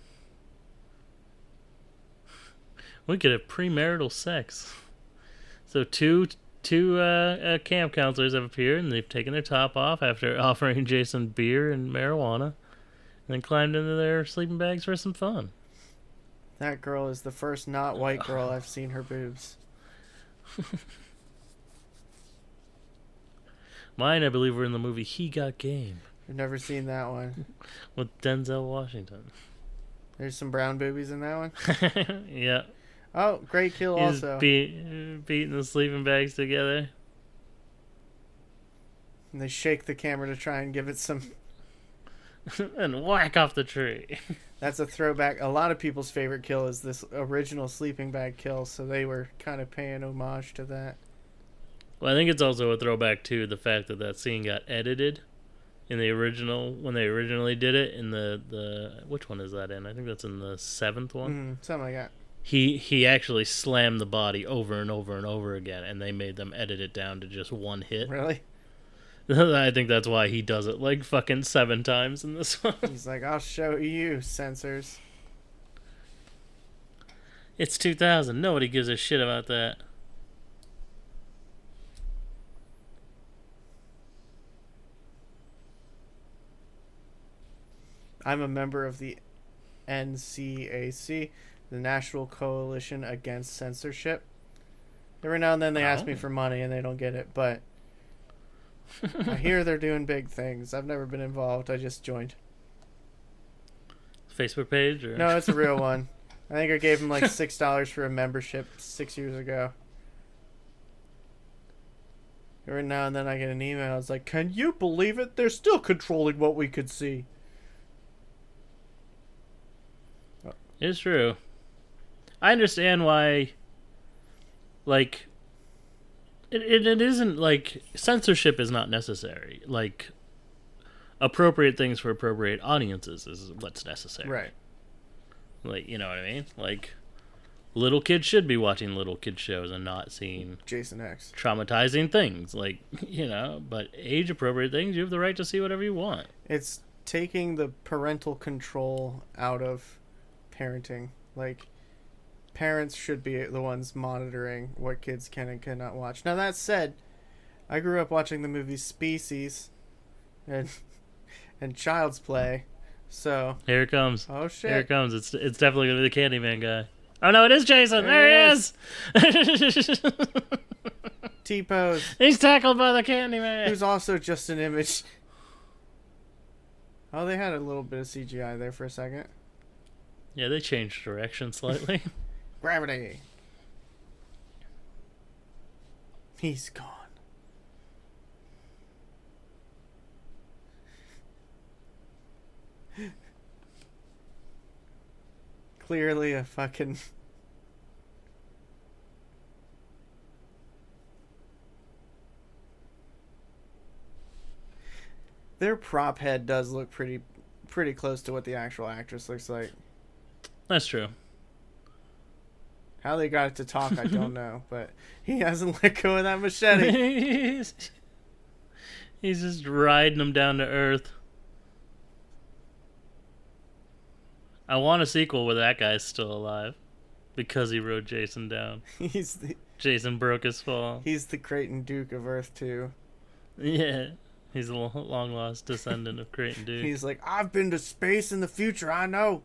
We could have premarital sex. So two camp counselors have appeared, and they've taken their top off after offering Jason beer and marijuana, and then climbed into their sleeping bags for some fun. That girl is the first not white girl I've seen her boobs. Mine, I believe, were in the movie He Got Game I've never seen that one. with Denzel Washington. There's some brown boobies in that one. Yeah. Oh, great kill He's also. beating the sleeping bags together. And they shake the camera to try and give it some... And whack off the tree. That's a throwback. A lot of people's favorite kill is this original sleeping bag kill, so they were kind of paying homage to that. Well, I think it's also a throwback to the fact that that scene got edited in the original, when they originally did it, in the which one is that in? I think that's in the 7th one. Something like that. He actually slammed the body over and over and over again, and they made them edit it down to just one hit. Really? I think that's why he does it like fucking 7 times in this one. He's like, I'll show you, censors. It's 2000. Nobody gives a shit about that. I'm a member of the NCAC, the National Coalition Against Censorship. Every now and then they ask me for money and they don't get it, but I hear they're doing big things. I've never been involved. I just joined. Facebook page? Or? No, it's a real one. I think I gave him like $6 for a membership 6 years ago. Every now and then I get an email. It's like, can you believe it? They're still controlling what we could see. It's true. I understand why, like, it isn't, like, censorship is not necessary. Like, appropriate things for appropriate audiences is what's necessary. Right. Like, you know what I mean? Like, little kids should be watching little kid shows and not seeing Jason X. traumatizing things. Like, you know, but age-appropriate things, you have the right to see whatever you want. It's taking the parental control out of parenting. Like, parents should be the ones monitoring what kids can and cannot watch. Now, that said, I grew up watching the movies Species and Child's Play, so... Here it comes. Oh, shit. Here it comes. It's definitely going to be the Candyman guy. Oh, no, it is Jason. There he is. T-Pose. He's tackled by the Candyman. Who's also just an image. Oh, they had a little bit of CGI there for a second. Yeah, they changed direction slightly. Gravity. He's gone. Clearly a fucking... Their prop head does look pretty close to what the actual actress looks like. That's true. How they got it to talk, I don't know, but he hasn't let go of that machete. He's just riding him down to earth. I want a sequel where that guy's still alive because he rode Jason down. Jason broke his fall. He's the Creighton Duke of Earth 2. Yeah. He's a long lost descendant of Creighton Duke. He's like, I've been to space in the future, I know.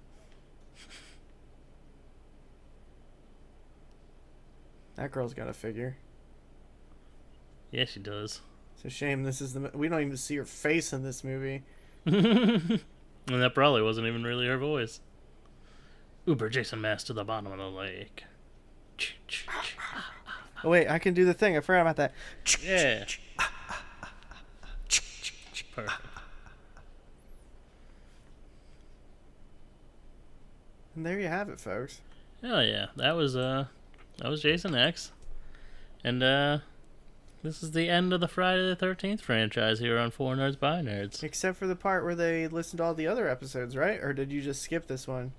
That girl's got a figure. Yeah, she does. It's a shame we don't even see her face in this movie. And that probably wasn't even really her voice. Uber Jason Mass to the bottom of the lake. Oh wait, I can do the thing. I forgot about that. Yeah. Perfect. And there you have it, folks. Hell yeah. That was Jason X. And This is the end of the Friday the 13th franchise here on Four Nerds by Nerds. Except for the part where they listened to all the other episodes, right? Or did you just skip this one?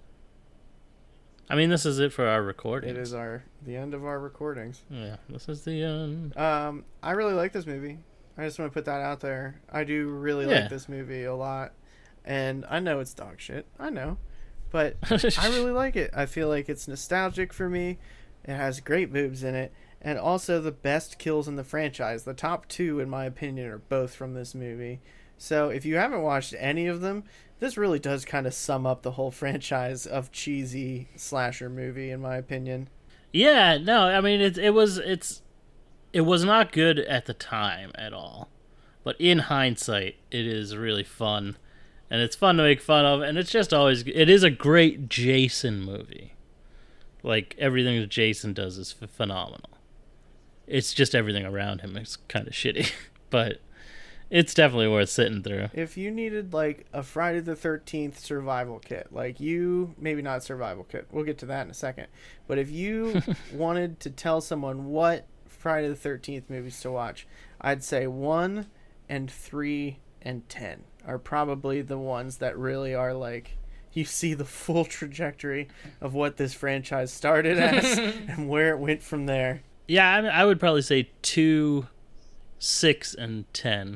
I mean, this is it for our recording. It is the end of our recordings. Yeah, this is the end. I really like this movie. I just want to put that out there. I do really like this movie a lot. And I know it's dog shit. I know. But I really like it. I feel like it's nostalgic for me. It has great boobs in it. And also the best kills in the franchise. The top two, in my opinion, are both from this movie. So if you haven't watched any of them, this really does kind of sum up the whole franchise of cheesy slasher movie, in my opinion. Yeah, no, I mean it was not good at the time at all, but in hindsight, it is really fun, and it's fun to make fun of, and it is a great Jason movie. Like everything that Jason does is phenomenal. It's just everything around him is kind of shitty, but it's definitely worth sitting through. If you needed like a Friday the 13th survival kit, maybe not survival kit, we'll get to that in a second, but if you wanted to tell someone what Friday the 13th movies to watch, I'd say 1 and 3 and 10 are probably the ones that really are like, you see the full trajectory of what this franchise started as and where it went from there. Yeah, I would probably say 2, 6, and 10.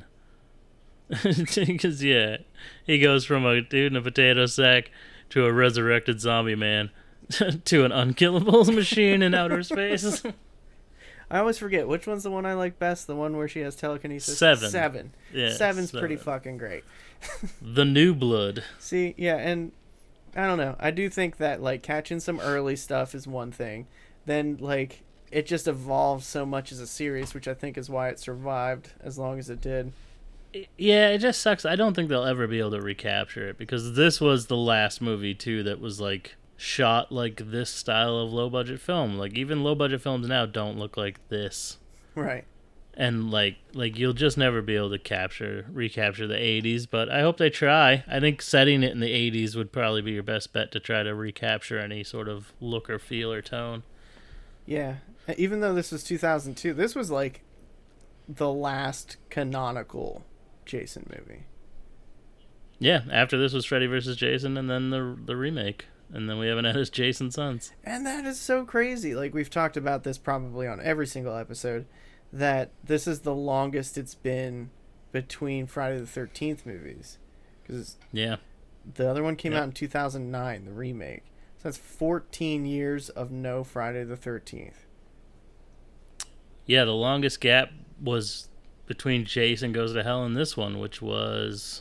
Because, yeah, he goes from a dude in a potato sack to a resurrected zombie man to an unkillable machine in outer space. I always forget, which one's the one I like best? The one where she has telekinesis? 7. Yeah, 7's pretty fucking great. The New Blood. See, yeah, and I don't know. I do think that, like, catching some early stuff is one thing. Then, like, it just evolved so much as a series, which I think is why it survived as long as it did. Yeah, it just sucks. I don't think they'll ever be able to recapture it, because this was the last movie, too, that was, like, shot like this style of low-budget film. Like, even low-budget films now don't look like this. Right. And, like you'll just never be able to recapture the 80s, but I hope they try. I think setting it in the 80s would probably be your best bet to try to recapture any sort of look or feel or tone. Yeah. Even though this was 2002, this was, like, the last canonical Jason movie. Yeah, after this was Freddy vs. Jason, and then the remake. And then we haven't had his Jason Sons. And that is so crazy. Like, we've talked about this probably on every single episode, that this is the longest it's been between Friday the 13th movies. Because yeah, the other one came out in 2009, the remake. So that's 14 years of no Friday the 13th. Yeah, the longest gap was between Jason Goes to Hell and this one, which was...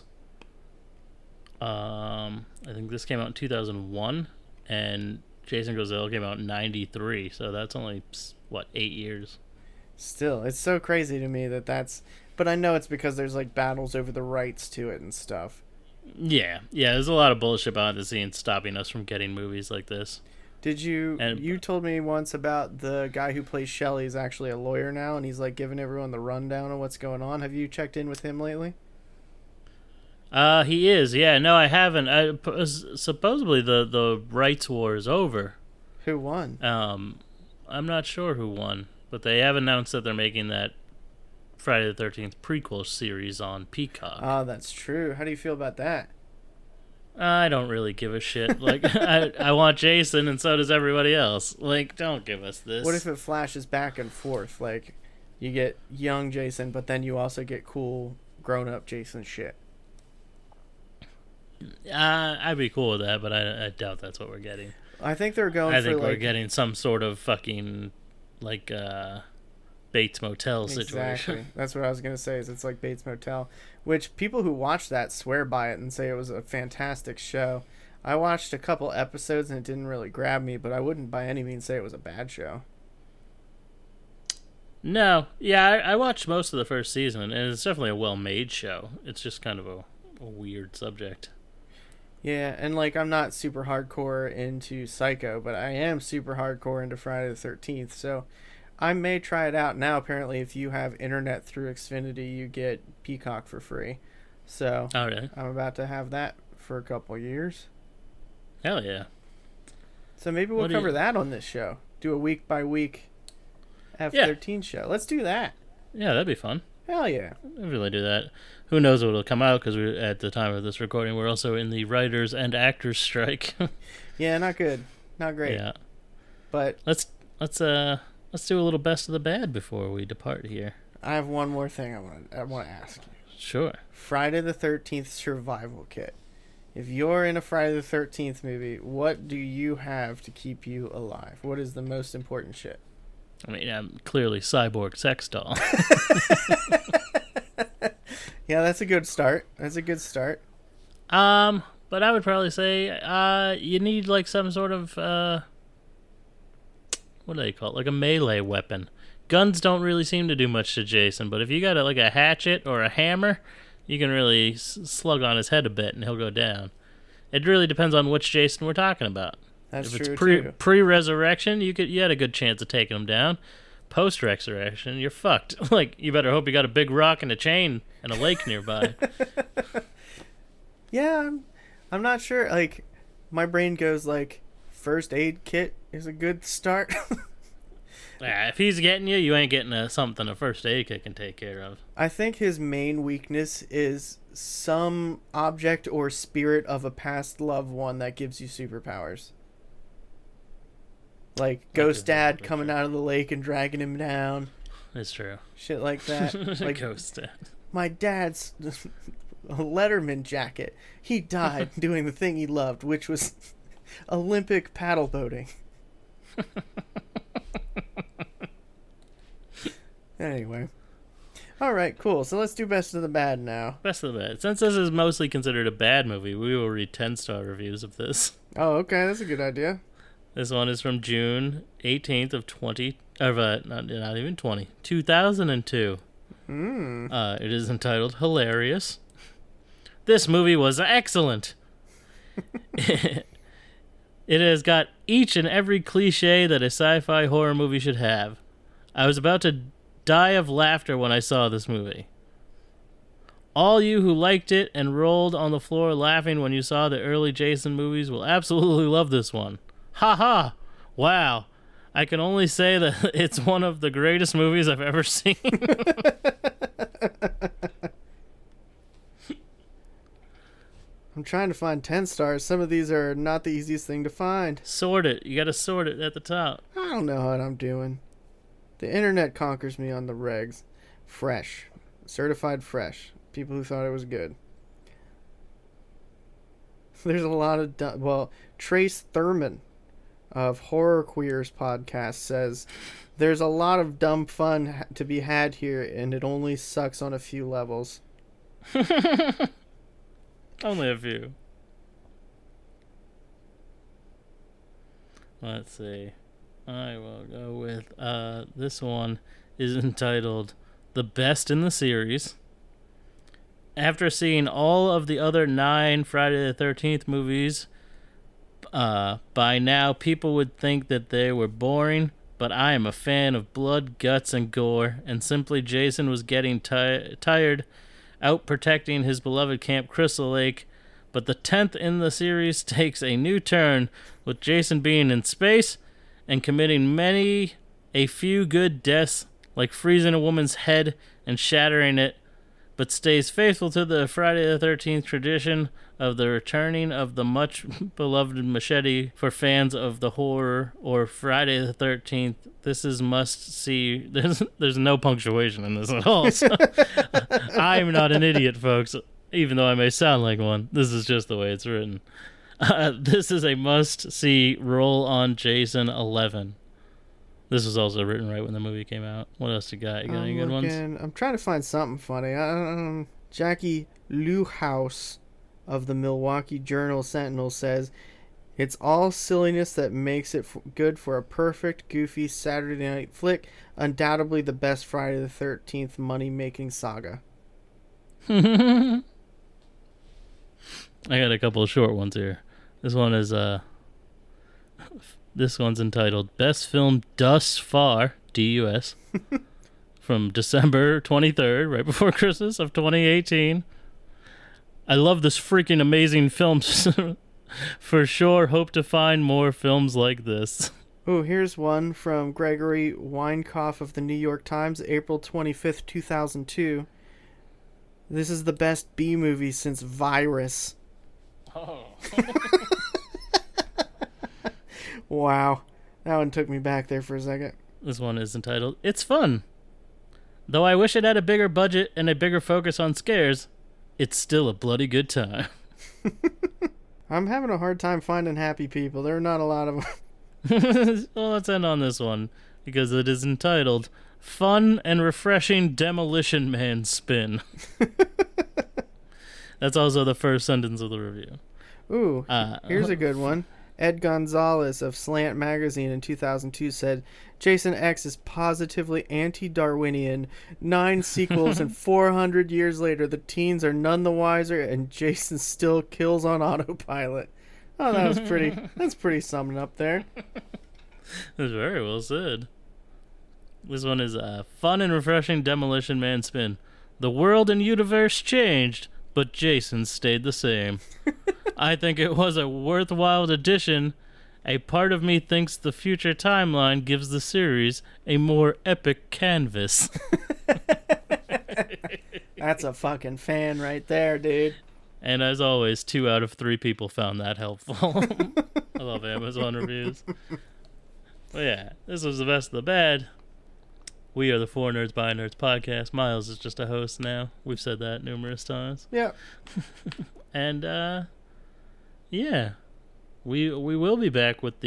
I think this came out in 2001, and Jason Goes to Hell came out in 93, so that's only, 8 years? Still, it's so crazy to me that's... But I know it's because there's, like, battles over the rights to it and stuff. Yeah, there's a lot of bullshit behind the scenes stopping us from getting movies like this. Did you... you told me once about the guy who plays Shelley is actually a lawyer now, and he's, like, giving everyone the rundown of what's going on. Have you checked in with him lately? He is, yeah. No, I haven't. Supposedly the rights war is over. Who won? I'm not sure who won, but they have announced that they're making that Friday the 13th prequel series on Peacock. Oh, that's true. How do you feel about that? I don't really give a shit. Like, I want Jason, and so does everybody else. Like, don't give us this. What if it flashes back and forth? Like, you get young Jason, but then you also get cool grown-up Jason shit. I'd be cool with that, but I doubt that's what we're getting. I think they're going for, I think we're getting some sort of fucking, like, Bates Motel situation. Exactly. That's what I was going to say, is it's like Bates Motel, which people who watch that swear by it and say it was a fantastic show. I watched a couple episodes and it didn't really grab me, but I wouldn't by any means say it was a bad show. No. Yeah, I watched most of the first season, and it's definitely a well-made show. It's just kind of a weird subject. Yeah, and, like, I'm not super hardcore into Psycho, but I am super hardcore into Friday the 13th, so I may try it out. Now, apparently, if you have internet through Xfinity, you get Peacock for free. So, oh, really? I'm about to have that for a couple years. Hell yeah. So maybe we'll cover that on this show. Do a week-by-week F-13 show. Let's do that. Yeah, that'd be fun. Hell yeah. I'd really do that. Who knows what will come out, because at the time of this recording, we're also in the writers and actors strike. Yeah, not good. Not great. Yeah. But Let's do a little best of the bad before we depart here. I have one more thing I want to ask you. Sure. Friday the 13th survival kit. If you're in a Friday the 13th movie, what do you have to keep you alive? What is the most important shit? I mean, I'm clearly cyborg sex doll. Yeah, that's a good start. But I would probably say you need like some sort of what do they call it? Like a melee weapon. Guns don't really seem to do much to Jason, but if you got like a hatchet or a hammer, you can really slug on his head a bit and he'll go down. It really depends on which Jason we're talking about. That's if true, it's too. pre-resurrection, you had a good chance of taking him down. Post-resurrection, you're fucked. Like, you better hope you got a big rock and a chain and a lake nearby. Yeah, I'm not sure. Like, my brain goes like, first aid kit is a good start. Yeah, if he's getting you, you ain't getting something a first aid kit can take care of. I think his main weakness is some object or spirit of a past loved one that gives you superpowers. Like Ghost Dad coming out of the lake and dragging him down. It's true. Shit like that. Like Ghost Dad. my dad's Letterman jacket. He died doing the thing he loved, which was Olympic paddle boating. Anyway. Alright, cool. So let's do best of the bad now. Best of the bad. Since this is mostly considered a bad movie, we will read 10-star reviews of this. Oh, okay. That's a good idea. This one is from June 18th of 2002. It is entitled Hilarious. This movie was excellent. It has got each and every cliche that a sci-fi horror movie should have. I was about to die of laughter when I saw this movie. All you who liked it and rolled on the floor laughing when you saw the early Jason movies will absolutely love this one. Ha ha! Wow. I can only say that it's one of the greatest movies I've ever seen. I'm trying to find 10 stars. Some of these are not the easiest thing to find. Sort it. You gotta sort it at the top. I don't know what I'm doing. The internet conquers me on the regs. Fresh. Certified fresh. People who thought it was good. There's a lot of... Trace Thurman of Horror Queers podcast says, there's a lot of dumb fun to be had here, and it only sucks on a few levels. Only a few. Let's see. I will go with this one is entitled The Best in the Series. After seeing all of the other 9 Friday the 13th movies, by now people would think that they were boring, but I am a fan of blood, guts, and gore, and simply Jason was getting tired out protecting his beloved Camp Crystal Lake. But the 10th in the series takes a new turn, with Jason being in space and committing a few good deaths, like freezing a woman's head and shattering it, but stays faithful to the Friday the 13th tradition of the returning of the much beloved machete for fans of the horror or Friday the 13th. This is must see. There's no punctuation in this at all. So I'm not an idiot, folks, even though I may sound like one. This is just the way it's written. This is a must see roll on Jason 11. This was also written right when the movie came out. What else you got? You got any good ones? I'm trying to find something funny. Jackie Lewhouse of the Milwaukee Journal Sentinel says, it's all silliness that makes it good for a perfect, goofy Saturday night flick. Undoubtedly the best Friday the 13th money-making saga. I got a couple of short ones here. This one is this one's entitled Best Film Thus Far, DUS, from December 23rd, right before Christmas of 2018. I love this freaking amazing film. For sure, hope to find more films like this. Oh, here's one from Gregory Weinkoff of the New York Times, April 25th, 2002. This is the best B movie since Virus. Oh. Wow. That one took me back there for a second. This one is entitled, It's Fun. Though I wish it had a bigger budget and a bigger focus on scares, it's still a bloody good time. I'm having a hard time finding happy people. There are not a lot of them. Well, let's end on this one, because it is entitled, Fun and Refreshing Demolition Man Spin. That's also the first sentence of the review. Ooh, here's a good one. Ed Gonzalez of Slant Magazine in 2002 said, Jason X is positively anti-Darwinian. 9 sequels and 400 years later, the teens are none the wiser and Jason still kills on autopilot. Oh, that was pretty. That's pretty summing up there. That's very well said. This one is Fun and Refreshing Demolition Man Spin. The world and universe changed, but Jason stayed the same. I think it was a worthwhile addition. A part of me thinks the future timeline gives the series a more epic canvas. That's a fucking fan right there, dude. And as always, 2 out of 3 people found that helpful. I love Amazon reviews. Well, yeah, this was the best of the bad. We are the 4 Nerds by Nerds podcast. Miles is just a host now. We've said that numerous times. Yeah. And, yeah. We will be back with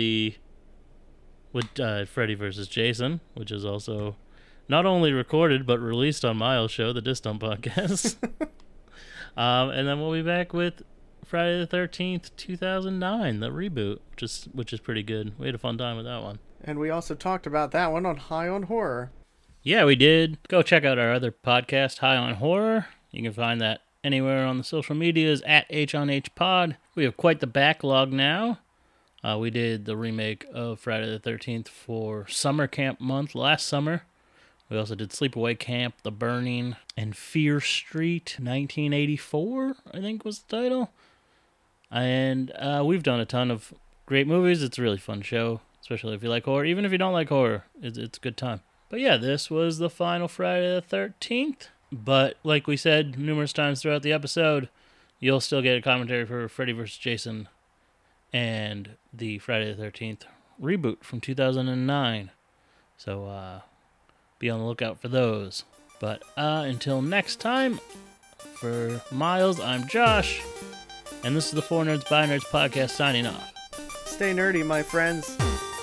Freddy vs. Jason, which is also not only recorded but released on Miles' show, the Distant Podcast. And then we'll be back with Friday the 13th, 2009, the reboot, which is pretty good. We had a fun time with that one. And we also talked about that one on High on Horror. Yeah, we did. Go check out our other podcast, High on Horror. You can find that anywhere on the social medias at HonHPod. We have quite the backlog now. We did the remake of Friday the 13th for summer camp month last summer. We also did Sleepaway Camp, The Burning, and Fear Street 1984, I think was the title. And we've done a ton of great movies. It's a really fun show, especially if you like horror. Even if you don't like horror, it's a good time. But yeah, this was the final Friday the 13th. But like we said numerous times throughout the episode, you'll still get a commentary for Freddy vs. Jason and the Friday the 13th reboot from 2009. So be on the lookout for those. But until next time, for Miles, I'm Josh. And this is the 4 Nerds by Nerds podcast signing off. Stay nerdy, my friends.